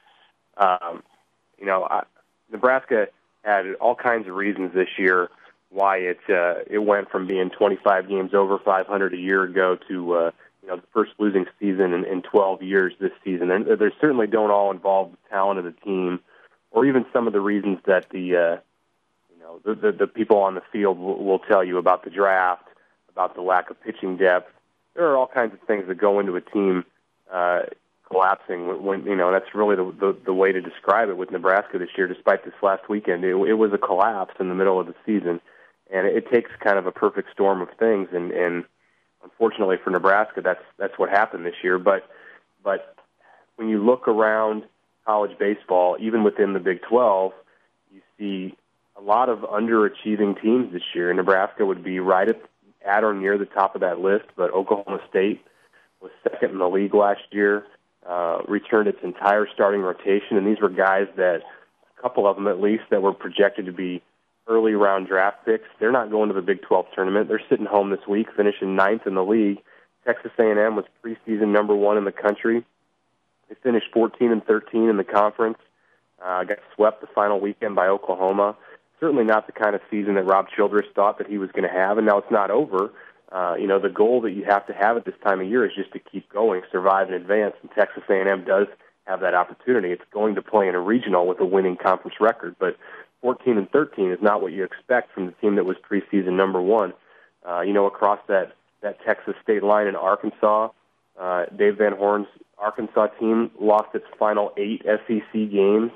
Um, you know, I, Nebraska had all kinds of reasons this year why it uh, it went from being twenty-five games over five hundred a year ago to uh, you know the first losing season in, in twelve years this season. And they certainly don't all involve the talent of the team, or even some of the reasons that the uh, you know the, the the people on the field will, will tell you about the draft, about the lack of pitching depth. There are all kinds of things that go into a team uh, collapsing. When, when you know that's really the, the the way to describe it with Nebraska this year. Despite this last weekend, it, it was a collapse in the middle of the season, and it, it takes kind of a perfect storm of things. And, and unfortunately for Nebraska, that's that's what happened this year. But but when you look around college baseball, even within the Big twelve, you see a lot of underachieving teams this year. Nebraska would be right at, at or near the top of that list, but Oklahoma State was second in the league last year. Uh, returned its entire starting rotation, and these were guys that, a couple of them at least, that were projected to be early round draft picks. They're not going to the Big twelve tournament. They're sitting home this week, finishing ninth in the league. Texas A and M was preseason number one in the country. They finished fourteen and thirteen in the conference. Uh, got swept the final weekend by Oklahoma. Certainly not the kind of season that Rob Childress thought that he was going to have, and now it's not over. Uh, you know, the goal that you have to have at this time of year is just to keep going, survive, and advance. And Texas A and M does have that opportunity. It's going to play in a regional with a winning conference record, but fourteen and thirteen is not what you expect from the team that was preseason number one. Uh, you know, across that, that Texas state line in Arkansas, uh, Dave Van Horn's Arkansas team lost its final eight S E C games.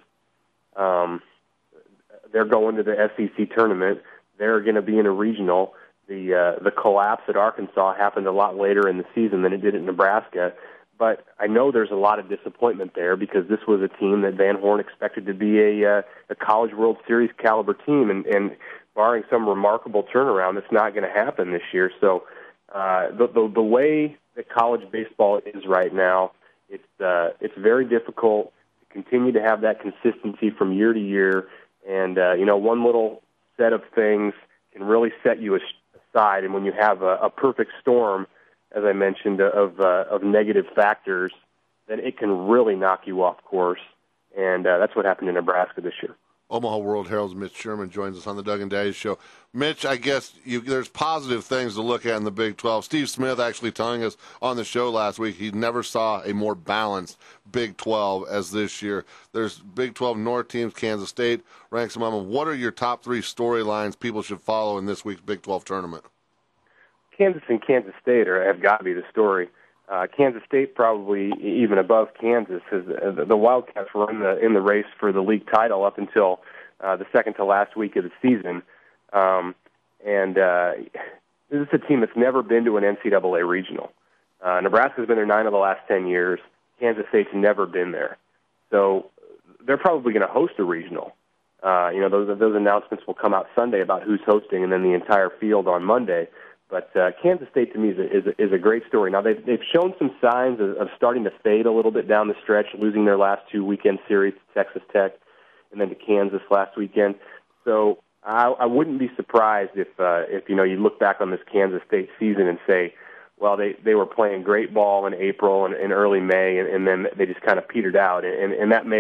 Um, they're going to the S E C tournament. They're going to be in a regional. The uh, the collapse at Arkansas happened a lot later in the season than it did at Nebraska. But I know there's a lot of disappointment there because this was a team that Van Horn expected to be a, uh, a College World Series caliber team, and, and barring some remarkable turnaround, it's not going to happen this year. So uh, the, the the way that college baseball is right now, it's uh, it's very difficult to continue to have that consistency from year to year. And uh, you know, one little set of things can really set you aside. And when you have a, a perfect storm, as I mentioned, of uh, of negative factors, then it can really knock you off course. And uh, that's what happened in Nebraska this year. Omaha World Herald's Mitch Sherman joins us on the Doug and Daddy Show. Mitch, I guess you, there's positive things to look at in the Big twelve. Steve Smith actually telling us on the show last week he never saw a more balanced Big twelve as this year. There's Big twelve North teams. Kansas State ranks among them. What are your top three storylines people should follow in this week's Big twelve tournament? Kansas and Kansas State are, have got to be the story. Uh, Kansas State probably even above Kansas, because the, the Wildcats were in the in the race for the league title up until uh, the second to last week of the season. Um, and uh, this is a team that's never been to an N C double A regional. Uh, Nebraska's been there nine of the last ten years. Kansas State's never been there. So they're probably going to host a regional. Uh, you know, those those announcements will come out Sunday about who's hosting, and then the entire field on Monday. But uh, Kansas State, to me, is a, is a, is a great story. Now, they've, they've shown some signs of, of starting to fade a little bit down the stretch, losing their last two weekend series to Texas Tech and then to Kansas last weekend. So I, I wouldn't be surprised if, uh, if you know, you look back on this Kansas State season and say, well, they, they were playing great ball in April and in early May, and, and then they just kind of petered out. And, and that may, you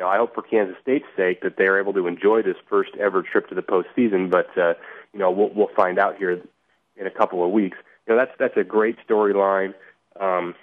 know, I hope for Kansas State's sake that they're able to enjoy this first ever trip to the postseason. But uh, you know, we'll we'll find out here in a couple of weeks. You know, that's that's a great storyline. Um,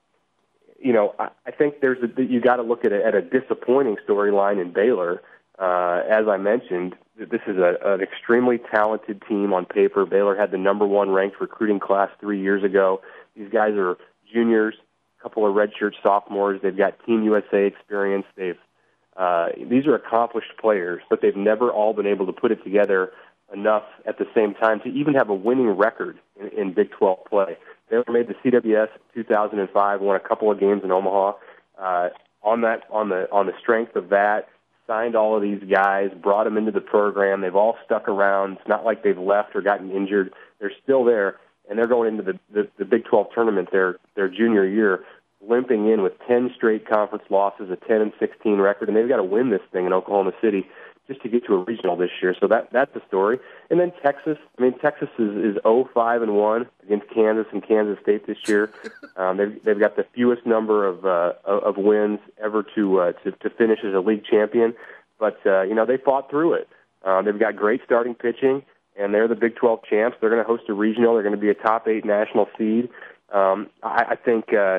you know, I, I think there's a, you got to look at a, at a disappointing storyline in Baylor. Uh, as I mentioned, this is a, an extremely talented team on paper. Baylor had the number one ranked recruiting class three years ago. These guys are juniors, a couple of redshirt sophomores. They've got Team U S A experience. They've uh, these are accomplished players, but they've never all been able to put it together enough at the same time to even have a winning record in, in Big twelve play. They made the C W S in two thousand five, won a couple of games in Omaha. Uh, on that, on the on the strength of that, signed all of these guys, brought them into the program. They've all stuck around. It's not like they've left or gotten injured. They're still there, and they're going into the, the, the Big twelve tournament their their junior year, limping in with ten straight conference losses, a ten and sixteen record, and they've got to win this thing in Oklahoma City just to get to a regional this year. So that that's the story. And then Texas. I mean, Texas is is oh five and one against Kansas and Kansas State this year. Um, they've they've got the fewest number of uh, of wins ever to, uh, to to finish as a league champion. But uh, you know, they fought through it. Uh, they've got great starting pitching, and they're the Big twelve champs. They're going to host a regional. They're going to be a top eight national seed. Um, I, I think uh,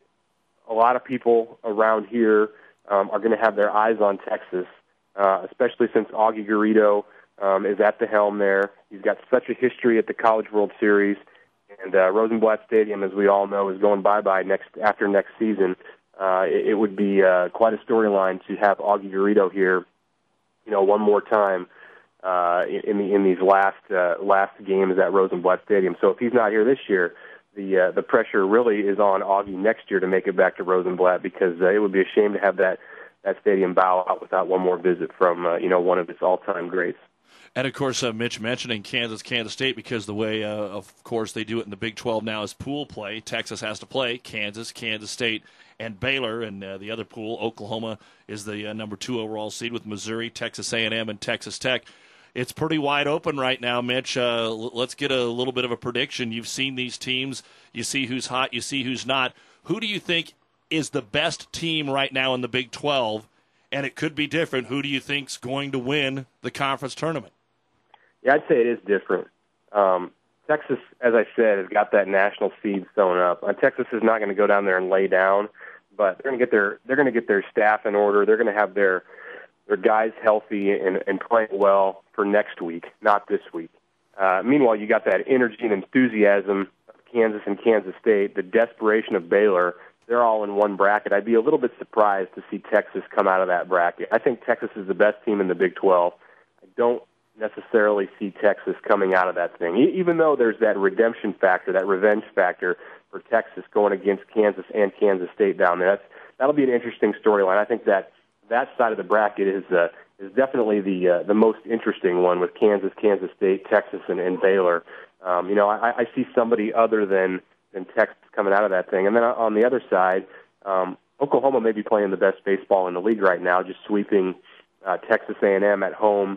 a lot of people around here um, are going to have their eyes on Texas. Uh, especially since Augie Garrido um, is at the helm there. He's got such a history at the College World Series, and uh, Rosenblatt Stadium, as we all know, is going bye-bye next after next season. Uh, it, it would be uh, quite a storyline to have Augie Garrido here, you know, one more time uh, in the in these last uh, last games at Rosenblatt Stadium. So if he's not here this year, the uh, the pressure really is on Augie next year to make it back to Rosenblatt, because uh, it would be a shame to have that. that stadium bow out without one more visit from, uh, you know, one of its all-time greats. And, of course, uh, Mitch mentioning Kansas, Kansas State, because the way, uh, of course, they do it in the Big twelve now is pool play. Texas has to play Kansas, Kansas State, and Baylor. And uh, the other pool, Oklahoma, is the uh, number two overall seed with Missouri, Texas A and M, and Texas Tech. It's pretty wide open right now, Mitch. Uh, l- let's get a little bit of a prediction. You've seen these teams. You see who's hot. You see who's not. Who do you think is the best team right now in the Big twelve, and it could be different? Who do you think's going to win the conference tournament? Yeah, I'd say it is different. Um, Texas, as I said, has got that national seed sewn up. Uh, Texas is not going to go down there and lay down, but they're going to get their they're going to get their staff in order. They're going to have their their guys healthy and, and playing well for next week, not this week. Uh, meanwhile, you got that energy and enthusiasm of Kansas and Kansas State, the desperation of Baylor. They're all in one bracket. I'd be a little bit surprised to see Texas come out of that bracket. I think Texas is the best team in the Big twelve. I don't necessarily see Texas coming out of that thing, e- even though there's that redemption factor, that revenge factor for Texas going against Kansas and Kansas State down there. That's, that'll be an interesting storyline. I think that that side of the bracket is uh, is definitely the uh, the most interesting one, with Kansas, Kansas State, Texas, and, and Baylor. Um, you know, I, I see somebody other than than Texas coming out of that thing. And then on the other side, um, Oklahoma may be playing the best baseball in the league right now, just sweeping uh, Texas A and M at home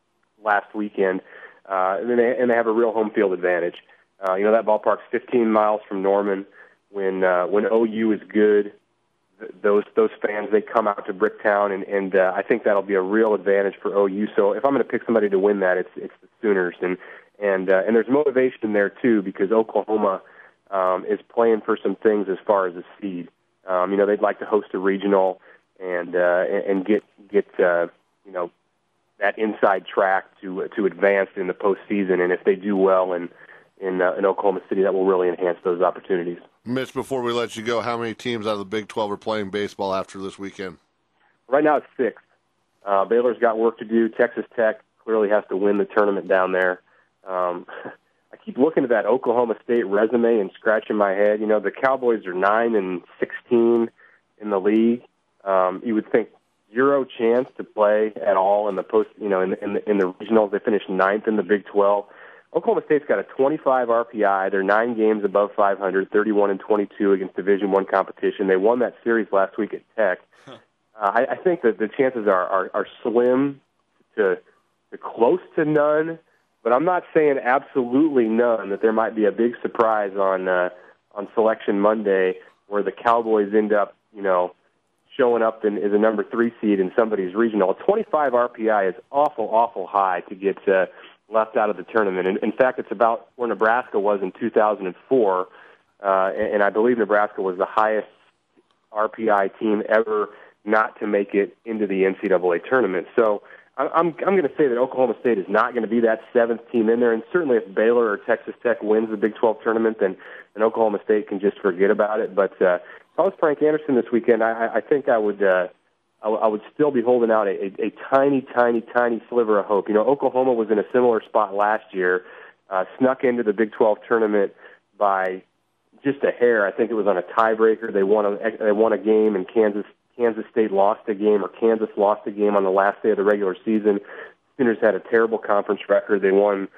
last weekend. Uh, and, they, and they have a real home field advantage. Uh, you know, that ballpark's fifteen miles from Norman. When uh, when O U is good, th- those those fans, they come out to Bricktown, and, and uh, I think that'll be a real advantage for O U. So if I'm going to pick somebody to win that, it's it's the Sooners. And and uh, and there's motivation there, too, because Oklahoma – Um, is playing for some things as far as a seed. Um, you know, they'd like to host a regional and uh, and get get uh, you know that inside track to to advance in the postseason. And if they do well in in, uh, in Oklahoma City, that will really enhance those opportunities. Mitch, before we let you go, how many teams out of the Big twelve are playing baseball after this weekend? Right now, it's six. Uh, Baylor's got work to do. Texas Tech clearly has to win the tournament down there. Um, I keep looking at that Oklahoma State resume and scratching my head. You know, the Cowboys are nine and sixteen in the league. Um, you would think zero chance to play at all in the post. You know, in the, in the, in the regionals, they finished ninth in the Big twelve. Oklahoma State's got a twenty-five R P I. They're nine games above five hundred, thirty-one and twenty-two against Division One competition. They won that series last week at Tech. Huh. Uh, I, I think that the chances are are, are slim to, to close to none. But I'm not saying absolutely none, that there might be a big surprise on uh, on Selection Monday where the Cowboys end up, you know, showing up in, as a number three seed in somebody's regional. A twenty-five R P I is awful, awful high to get uh, left out of the tournament. And in fact, it's about where Nebraska was in two thousand four, uh, and, and I believe Nebraska was the highest R P I team ever not to make it into the N C double A tournament. So I'm I'm going to say that Oklahoma State is not going to be that seventh team in there, and certainly if Baylor or Texas Tech wins the Big twelve tournament, then, then Oklahoma State can just forget about it. But uh, if I was Frank Anderson this weekend, I, I think I would uh, I, I would still be holding out a, a, a tiny, tiny, tiny sliver of hope. You know, Oklahoma was in a similar spot last year, uh, snuck into the Big twelve tournament by just a hair. I think it was on a tiebreaker. They won a they won a game, and Kansas Kansas State lost a game, or Kansas lost a game on the last day of the regular season. Sooners had a terrible conference record. They won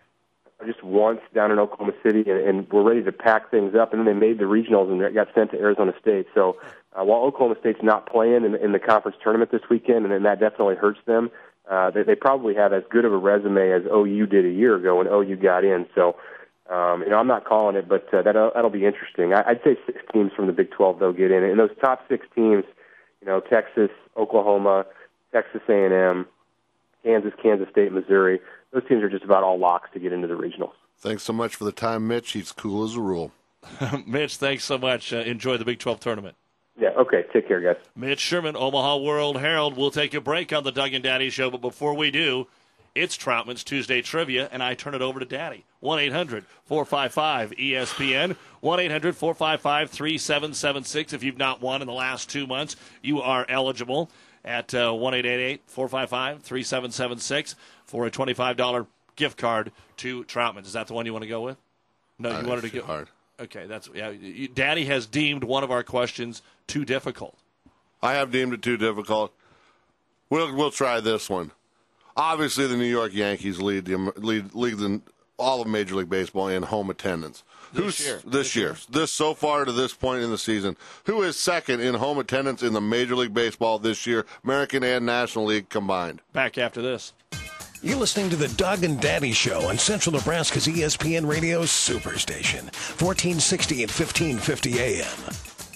just once down in Oklahoma City, and, and were ready to pack things up. And then they made the regionals and got sent to Arizona State. So uh, while Oklahoma State's not playing in, in the conference tournament this weekend, and, and that definitely hurts them, uh, they, they probably have as good of a resume as O U did a year ago when O U got in. So Um, you know, I'm not calling it, but uh, that'll, that'll be interesting. I, I'd say six teams from the Big twelve, they'll get in. And those top six teams, you know, Texas, Oklahoma, Texas A and M, Kansas, Kansas State, Missouri, those teams are just about all locks to get into the regionals. Thanks so much for the time, Mitch. He's cool as a rule. Mitch, thanks so much. Uh, enjoy the Big twelve tournament. Yeah, okay. Take care, guys. Mitch Sherman, Omaha World Herald. We'll take a break on the Doug and Daddy Show, but before we do, it's Troutman's Tuesday Trivia, and I turn it over to Daddy. one eight hundred four five five E S P N, one eight hundred four five five three seven seven six. If you've not won in the last two months, you are eligible at uh, one eight eight eight four five five three seven seven six for a twenty-five dollars gift card to Troutman's. Is that the one you want to go with? No, you uh, wanted to go hard. Okay, that's yeah. You, Daddy has deemed one of our questions too difficult. I have deemed it too difficult. We'll we'll try this one. Obviously, the New York Yankees lead the lead lead the, all of Major League Baseball in home attendance. This Who's year. this, This year? year. This so far to this point in the season? Who is second in home attendance in the Major League Baseball this year, American and National League combined? Back after this. You're listening to the Doug and Daddy Show on Central Nebraska's E S P N Radio Superstation, fourteen sixty and fifteen fifty A M.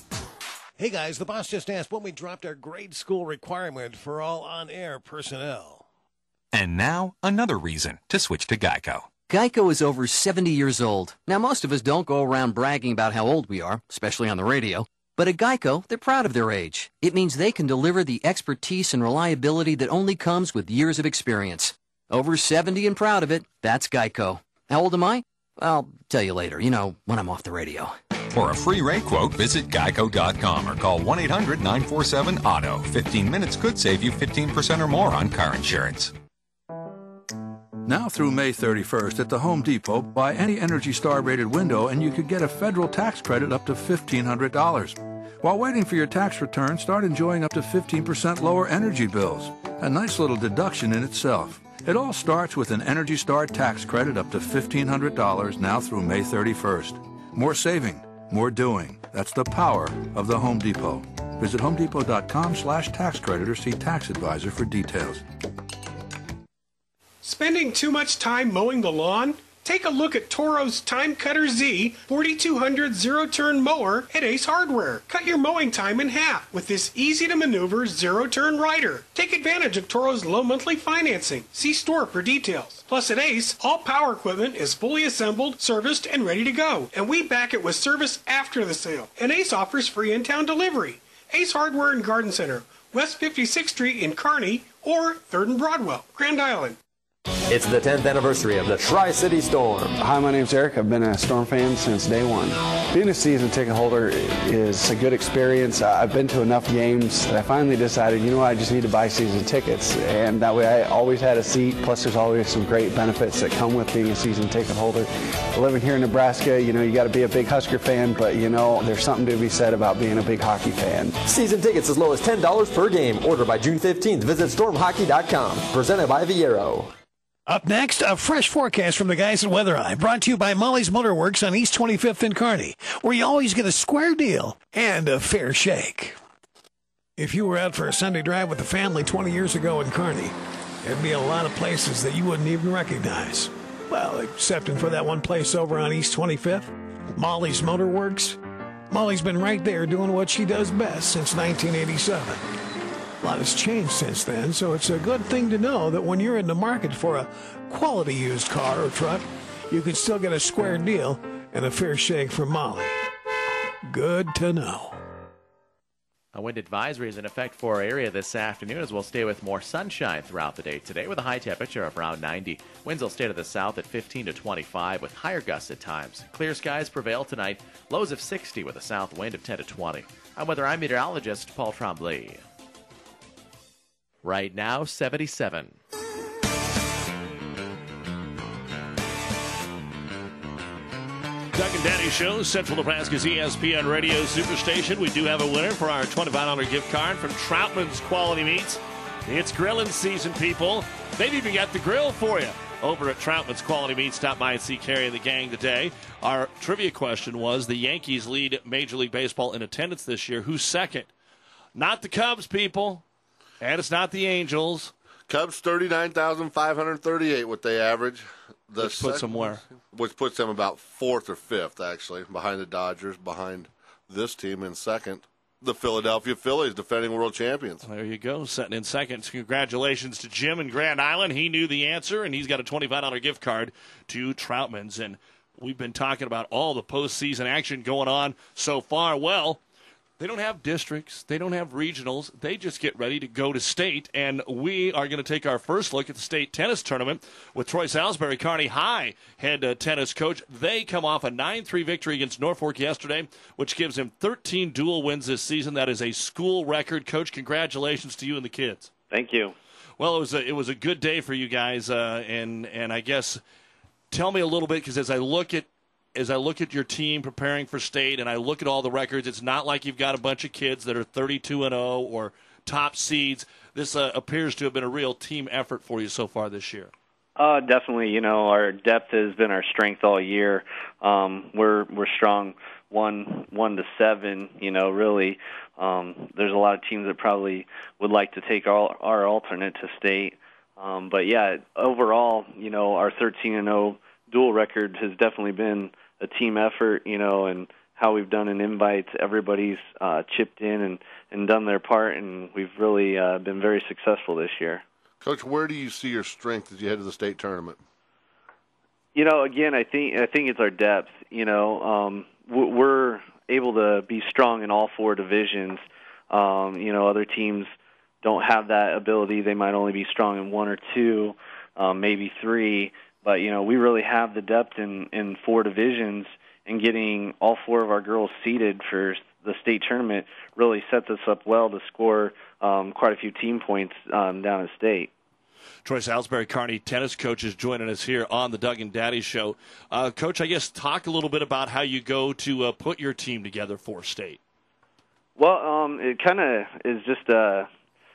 Hey guys, the boss just asked when we dropped our grade school requirement for all on-air personnel. And now, another reason to switch to Geico. Geico is over seventy years old. Now, most of us don't go around bragging about how old we are, especially on the radio. But at Geico, they're proud of their age. It means they can deliver the expertise and reliability that only comes with years of experience. Over seventy and proud of it, that's Geico. How old am I? I'll tell you later, you know, when I'm off the radio. For a free rate quote, visit geico dot com or call one eight hundred nine four seven auto. fifteen minutes could save you fifteen percent or more on car insurance. Now through May thirty-first at the Home Depot, buy any Energy Star rated window and you could get a federal tax credit up to fifteen hundred dollars. While waiting for your tax return, start enjoying up to fifteen percent lower energy bills. A nice little deduction in itself. It all starts with an Energy Star tax credit up to fifteen hundred dollars now through May thirty-first. More saving, more doing. That's the power of the Home Depot. Visit home depot dot com slash tax credit or see tax advisor for details. Spending too much time mowing the lawn? Take a look at Toro's Time Cutter Z forty-two hundred zero-turn mower at Ace Hardware. Cut your mowing time in half with this easy-to-maneuver zero-turn rider. Take advantage of Toro's low monthly financing. See store for details. Plus at Ace, all power equipment is fully assembled, serviced, and ready to go. And we back it with service after the sale. And Ace offers free in-town delivery. Ace Hardware and Garden Center, West fifty-sixth Street in Kearney, or third and Broadwell, Grand Island. It's the tenth anniversary of the Tri-City Storm. Hi, my name's Eric. I've been a Storm fan since day one. Being a season ticket holder is a good experience. I've been to enough games that I finally decided, you know what, I just need to buy season tickets. And that way I always had a seat, plus there's always some great benefits that come with being a season ticket holder. Living here in Nebraska, you know, you got to be a big Husker fan, but, you know, there's something to be said about being a big hockey fan. Season tickets as low as ten dollars per game. Order by June fifteenth. Visit storm hockey dot com. Presented by Viero. Up next, a fresh forecast from the guys at Weather Eye, brought to you by Molly's Motorworks on East twenty-fifth in Kearney, where you always get a square deal and a fair shake. If you were out for a Sunday drive with the family twenty years ago in Kearney, there'd be a lot of places that you wouldn't even recognize. Well, excepting for that one place over on East twenty-fifth, Molly's Motorworks. Molly's been right there doing what she does best since nineteen eighty-seven. A lot has changed since then, so it's a good thing to know that when you're in the market for a quality used car or truck, you can still get a square deal and a fair shake from Molly. Good to know. A wind advisory is in effect for our area this afternoon as we'll stay with more sunshine throughout the day today with a high temperature of around ninety. Winds will stay to the south at fifteen to twenty-five with higher gusts at times. Clear skies prevail tonight, lows of sixty with a south wind of ten to twenty. I'm weather I'm meteorologist Paul Tremblay. Right now, seventy-seven. Doug and Daddy Show, Central Nebraska's E S P N Radio Superstation. We do have a winner for our twenty-five dollars gift card from Troutman's Quality Meats. It's grilling season, people. They've even got the grill for you over at Troutman's Quality Meats. Stop by and see Carrie and the gang today. Our trivia question was, the Yankees lead Major League Baseball in attendance this year. Who's second? Not the Cubs, people. And it's not the Angels. Cubs, thirty-nine thousand five hundred thirty-eight, what they average. The which puts them where? Which puts them about fourth or fifth, actually, behind the Dodgers, behind this team in second. The Philadelphia Phillies, defending world champions. There you go, setting in second. Congratulations to Jim in Grand Island. He knew the answer, and he's got a twenty-five dollars gift card to Troutman's. And we've been talking about all the postseason action going on so far. Well, they don't have districts. They don't have regionals. They just get ready to go to state. And we are going to take our first look at the state tennis tournament with Troy Salisbury, Kearney High head uh, tennis coach. They come off a nine three victory against Norfolk yesterday, which gives him thirteen dual wins this season. That is a school record. Coach, congratulations to you and the kids. Thank you. Well, it was a, it was a good day for you guys. Uh, and, and I guess tell me a little bit, because as I look at As I look at your team preparing for state and I look at all the records, it's not like you've got a bunch of kids that are thirty-two and oh or top seeds. This uh, appears to have been a real team effort for you so far this year. Uh, definitely. You know, our depth has been our strength all year. Um, we're we're strong one one to seven. You know, really. Um, there's a lot of teams that probably would like to take our, our alternate to state. Um, but yeah, overall, you know, our thirteen and oh dual record has definitely been a team effort, you know, and how we've done in invites. Everybody's uh, chipped in and, and done their part, and we've really uh, been very successful this year. Coach, where do you see your strength as you head to the state tournament? You know, again, I think I think it's our depth. You know, um, we're able to be strong in all four divisions. Um, you know, other teams don't have that ability. They might only be strong in one or two, um, maybe three. But, you know, we really have the depth in, in four divisions, and getting all four of our girls seeded for the state tournament really sets us up well to score um, quite a few team points um, down at state. Troy Salisbury, Kearney tennis coach, is joining us here on the Doug and Daddy Show. Uh, Coach, I guess talk a little bit about how you go to uh, put your team together for state. Well, um, it kind of is just a...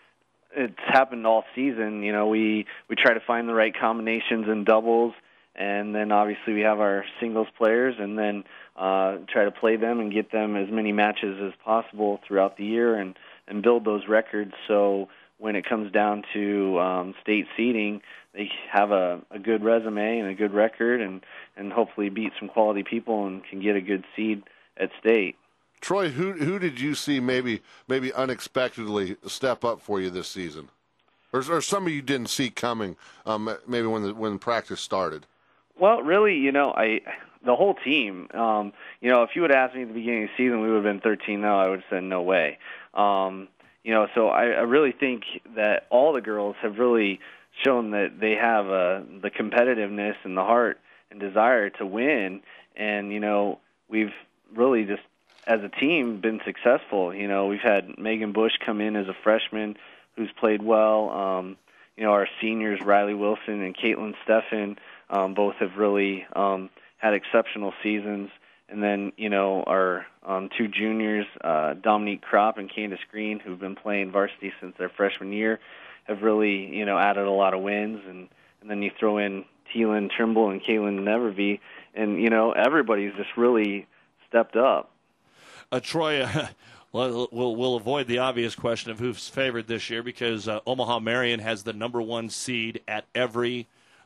It's happened all season. You know, we, we try to find the right combinations in doubles, and then obviously we have our singles players, and then uh, try to play them and get them as many matches as possible throughout the year and, and build those records. So when it comes down to um, state seeding, they have a, a good resume and a good record, and, and hopefully beat some quality people and can get a good seed at state. Troy, who who did you see maybe maybe unexpectedly step up for you this season, or, or somebody you didn't see coming? Um, maybe when the when practice started. Well, really, you know, I the whole team. Um, you know, if you would ask me at the beginning of the season, we would have been thirteen. No, I would have said no way. Um, you know, so I, I really think that all the girls have really shown that they have uh, the competitiveness and the heart and desire to win. And you know, we've really just, as a team, been successful. You know, we've had Megan Bush come in as a freshman who's played well. Um, you know, our seniors, Riley Wilson and Caitlin Steffen, um, both have really um, had exceptional seasons. And then, you know, our um, two juniors, uh, Dominique Kropp and Candace Green, who've been playing varsity since their freshman year, have really, you know, added a lot of wins. And, and then you throw in Teelan Trimble and Caitlin Neverby, and, you know, everybody's just really stepped up. Uh, Troy, uh, we'll, we'll avoid the obvious question of who's favored this year, because uh, Omaha Marion has the number one seed at every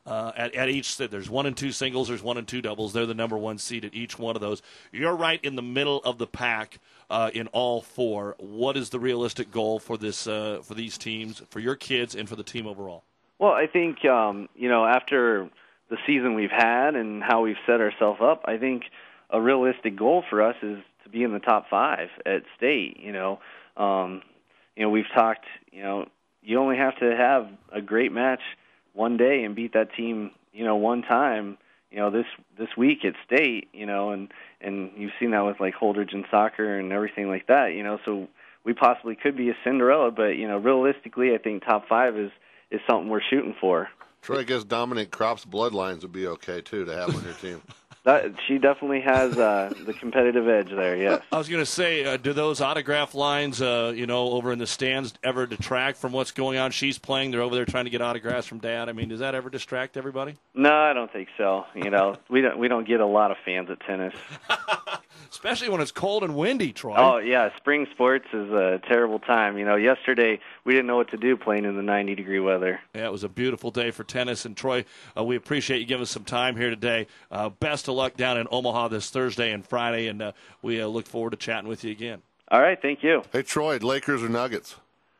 uh, at, at each. There's one and two singles, there's one and two doubles. They're the number one seed at each one of those. You're right in the middle of the pack uh, in all four. What is the realistic goal for this uh, for these teams, for your kids, and for the team overall? Well, I think, um, you know, after the season we've had and how we've set ourselves up, I think a realistic goal for us is to be in the top five at state. You know, um, you know, we've talked. You know, you only have to have a great match one day and beat that team. You know, one time. You know, this this week at state. You know, and and you've seen that with like Holdridge and soccer and everything like that. You know, so we possibly could be a Cinderella, but you know, realistically, I think top five is is something we're shooting for. Troy, I guess Dominic Kropp's bloodlines would be okay too to have on your team. That, she definitely has uh, the competitive edge there, yes. I was going to say, uh, do those autograph lines, uh, you know, over in the stands ever detract from what's going on? She's playing. They're over there trying to get autographs from Dad. I mean, does that ever distract everybody? No, I don't think so. You know, we don't we don't get a lot of fans at tennis. Especially when it's cold and windy, Troy. Oh, yeah. Spring sports is a terrible time. You know, yesterday we didn't know what to do playing in the ninety-degree weather. Yeah, it was a beautiful day for tennis. And, Troy, uh, we appreciate you giving us some time here today. Uh, best of luck down in Omaha this Thursday and Friday, and uh, we uh, look forward to chatting with you again. All right, thank you. Hey, Troy, Lakers or Nuggets?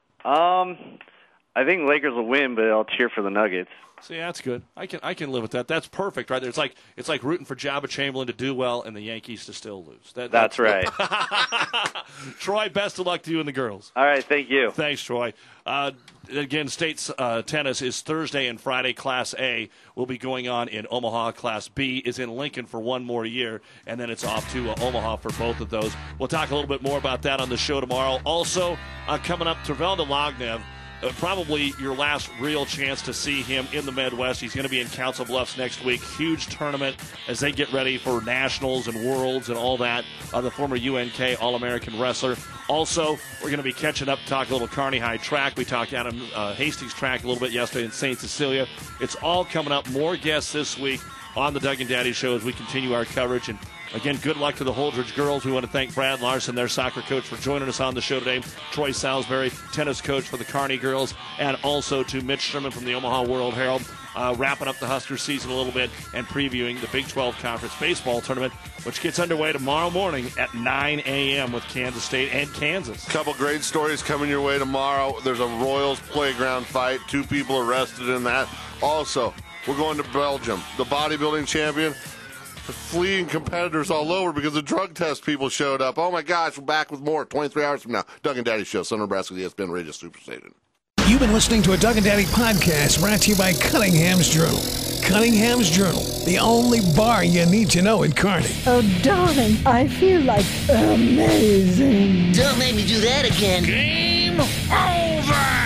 Um, I think Lakers will win, but I'll cheer for the Nuggets. See, that's good. I can I can live with that. That's perfect, right there. It's like it's like rooting for Jabba Chamberlain to do well and the Yankees to still lose. That, that's, that's right. Troy, best of luck to you and the girls. All right, thank you. Thanks, Troy. Uh, again, State's uh, tennis is Thursday and Friday. Class A will be going on in Omaha. Class B is in Lincoln for one more year, and then it's off to uh, Omaha for both of those. We'll talk a little bit more about that on the show tomorrow. Also, uh, coming up, Tervel Delognev. Uh, probably your last real chance to see him in the Midwest. He's going to be in Council Bluffs next week. Huge tournament as they get ready for Nationals and Worlds and all that. Uh, the former U N K All-American wrestler. Also, we're going to be catching up, talk a little Kearney High track. We talked Adam uh, Hastings track a little bit yesterday in Saint Cecilia. It's all coming up. More guests this week on the Doug and Daddy Show as we continue our coverage. And again, good luck to the Holdridge girls. We want to thank Brad Larson, their soccer coach, for joining us on the show today. Troy Salisbury, tennis coach for the Kearney girls. And also to Mitch Sherman from the Omaha World Herald, uh, wrapping up the Husker season a little bit and previewing the Big twelve Conference Baseball Tournament, which gets underway tomorrow morning at nine a.m. with Kansas State and Kansas. Couple great stories coming your way tomorrow. There's a Royals playground fight. Two people arrested in that. Also, we're going to Belgium. The bodybuilding champion, fleeing competitors all over because the drug test people showed up. Oh, my gosh, we're back with more twenty-three hours from now. Doug and Daddy Show, Southern Nebraska, E S P N Radio Superstation. You've been listening to a Doug and Daddy podcast brought to you by Cunningham's Journal. Cunningham's Journal, the only bar you need to know in Kearney. Oh, darling, I feel like amazing. Don't make me do that again. Game over!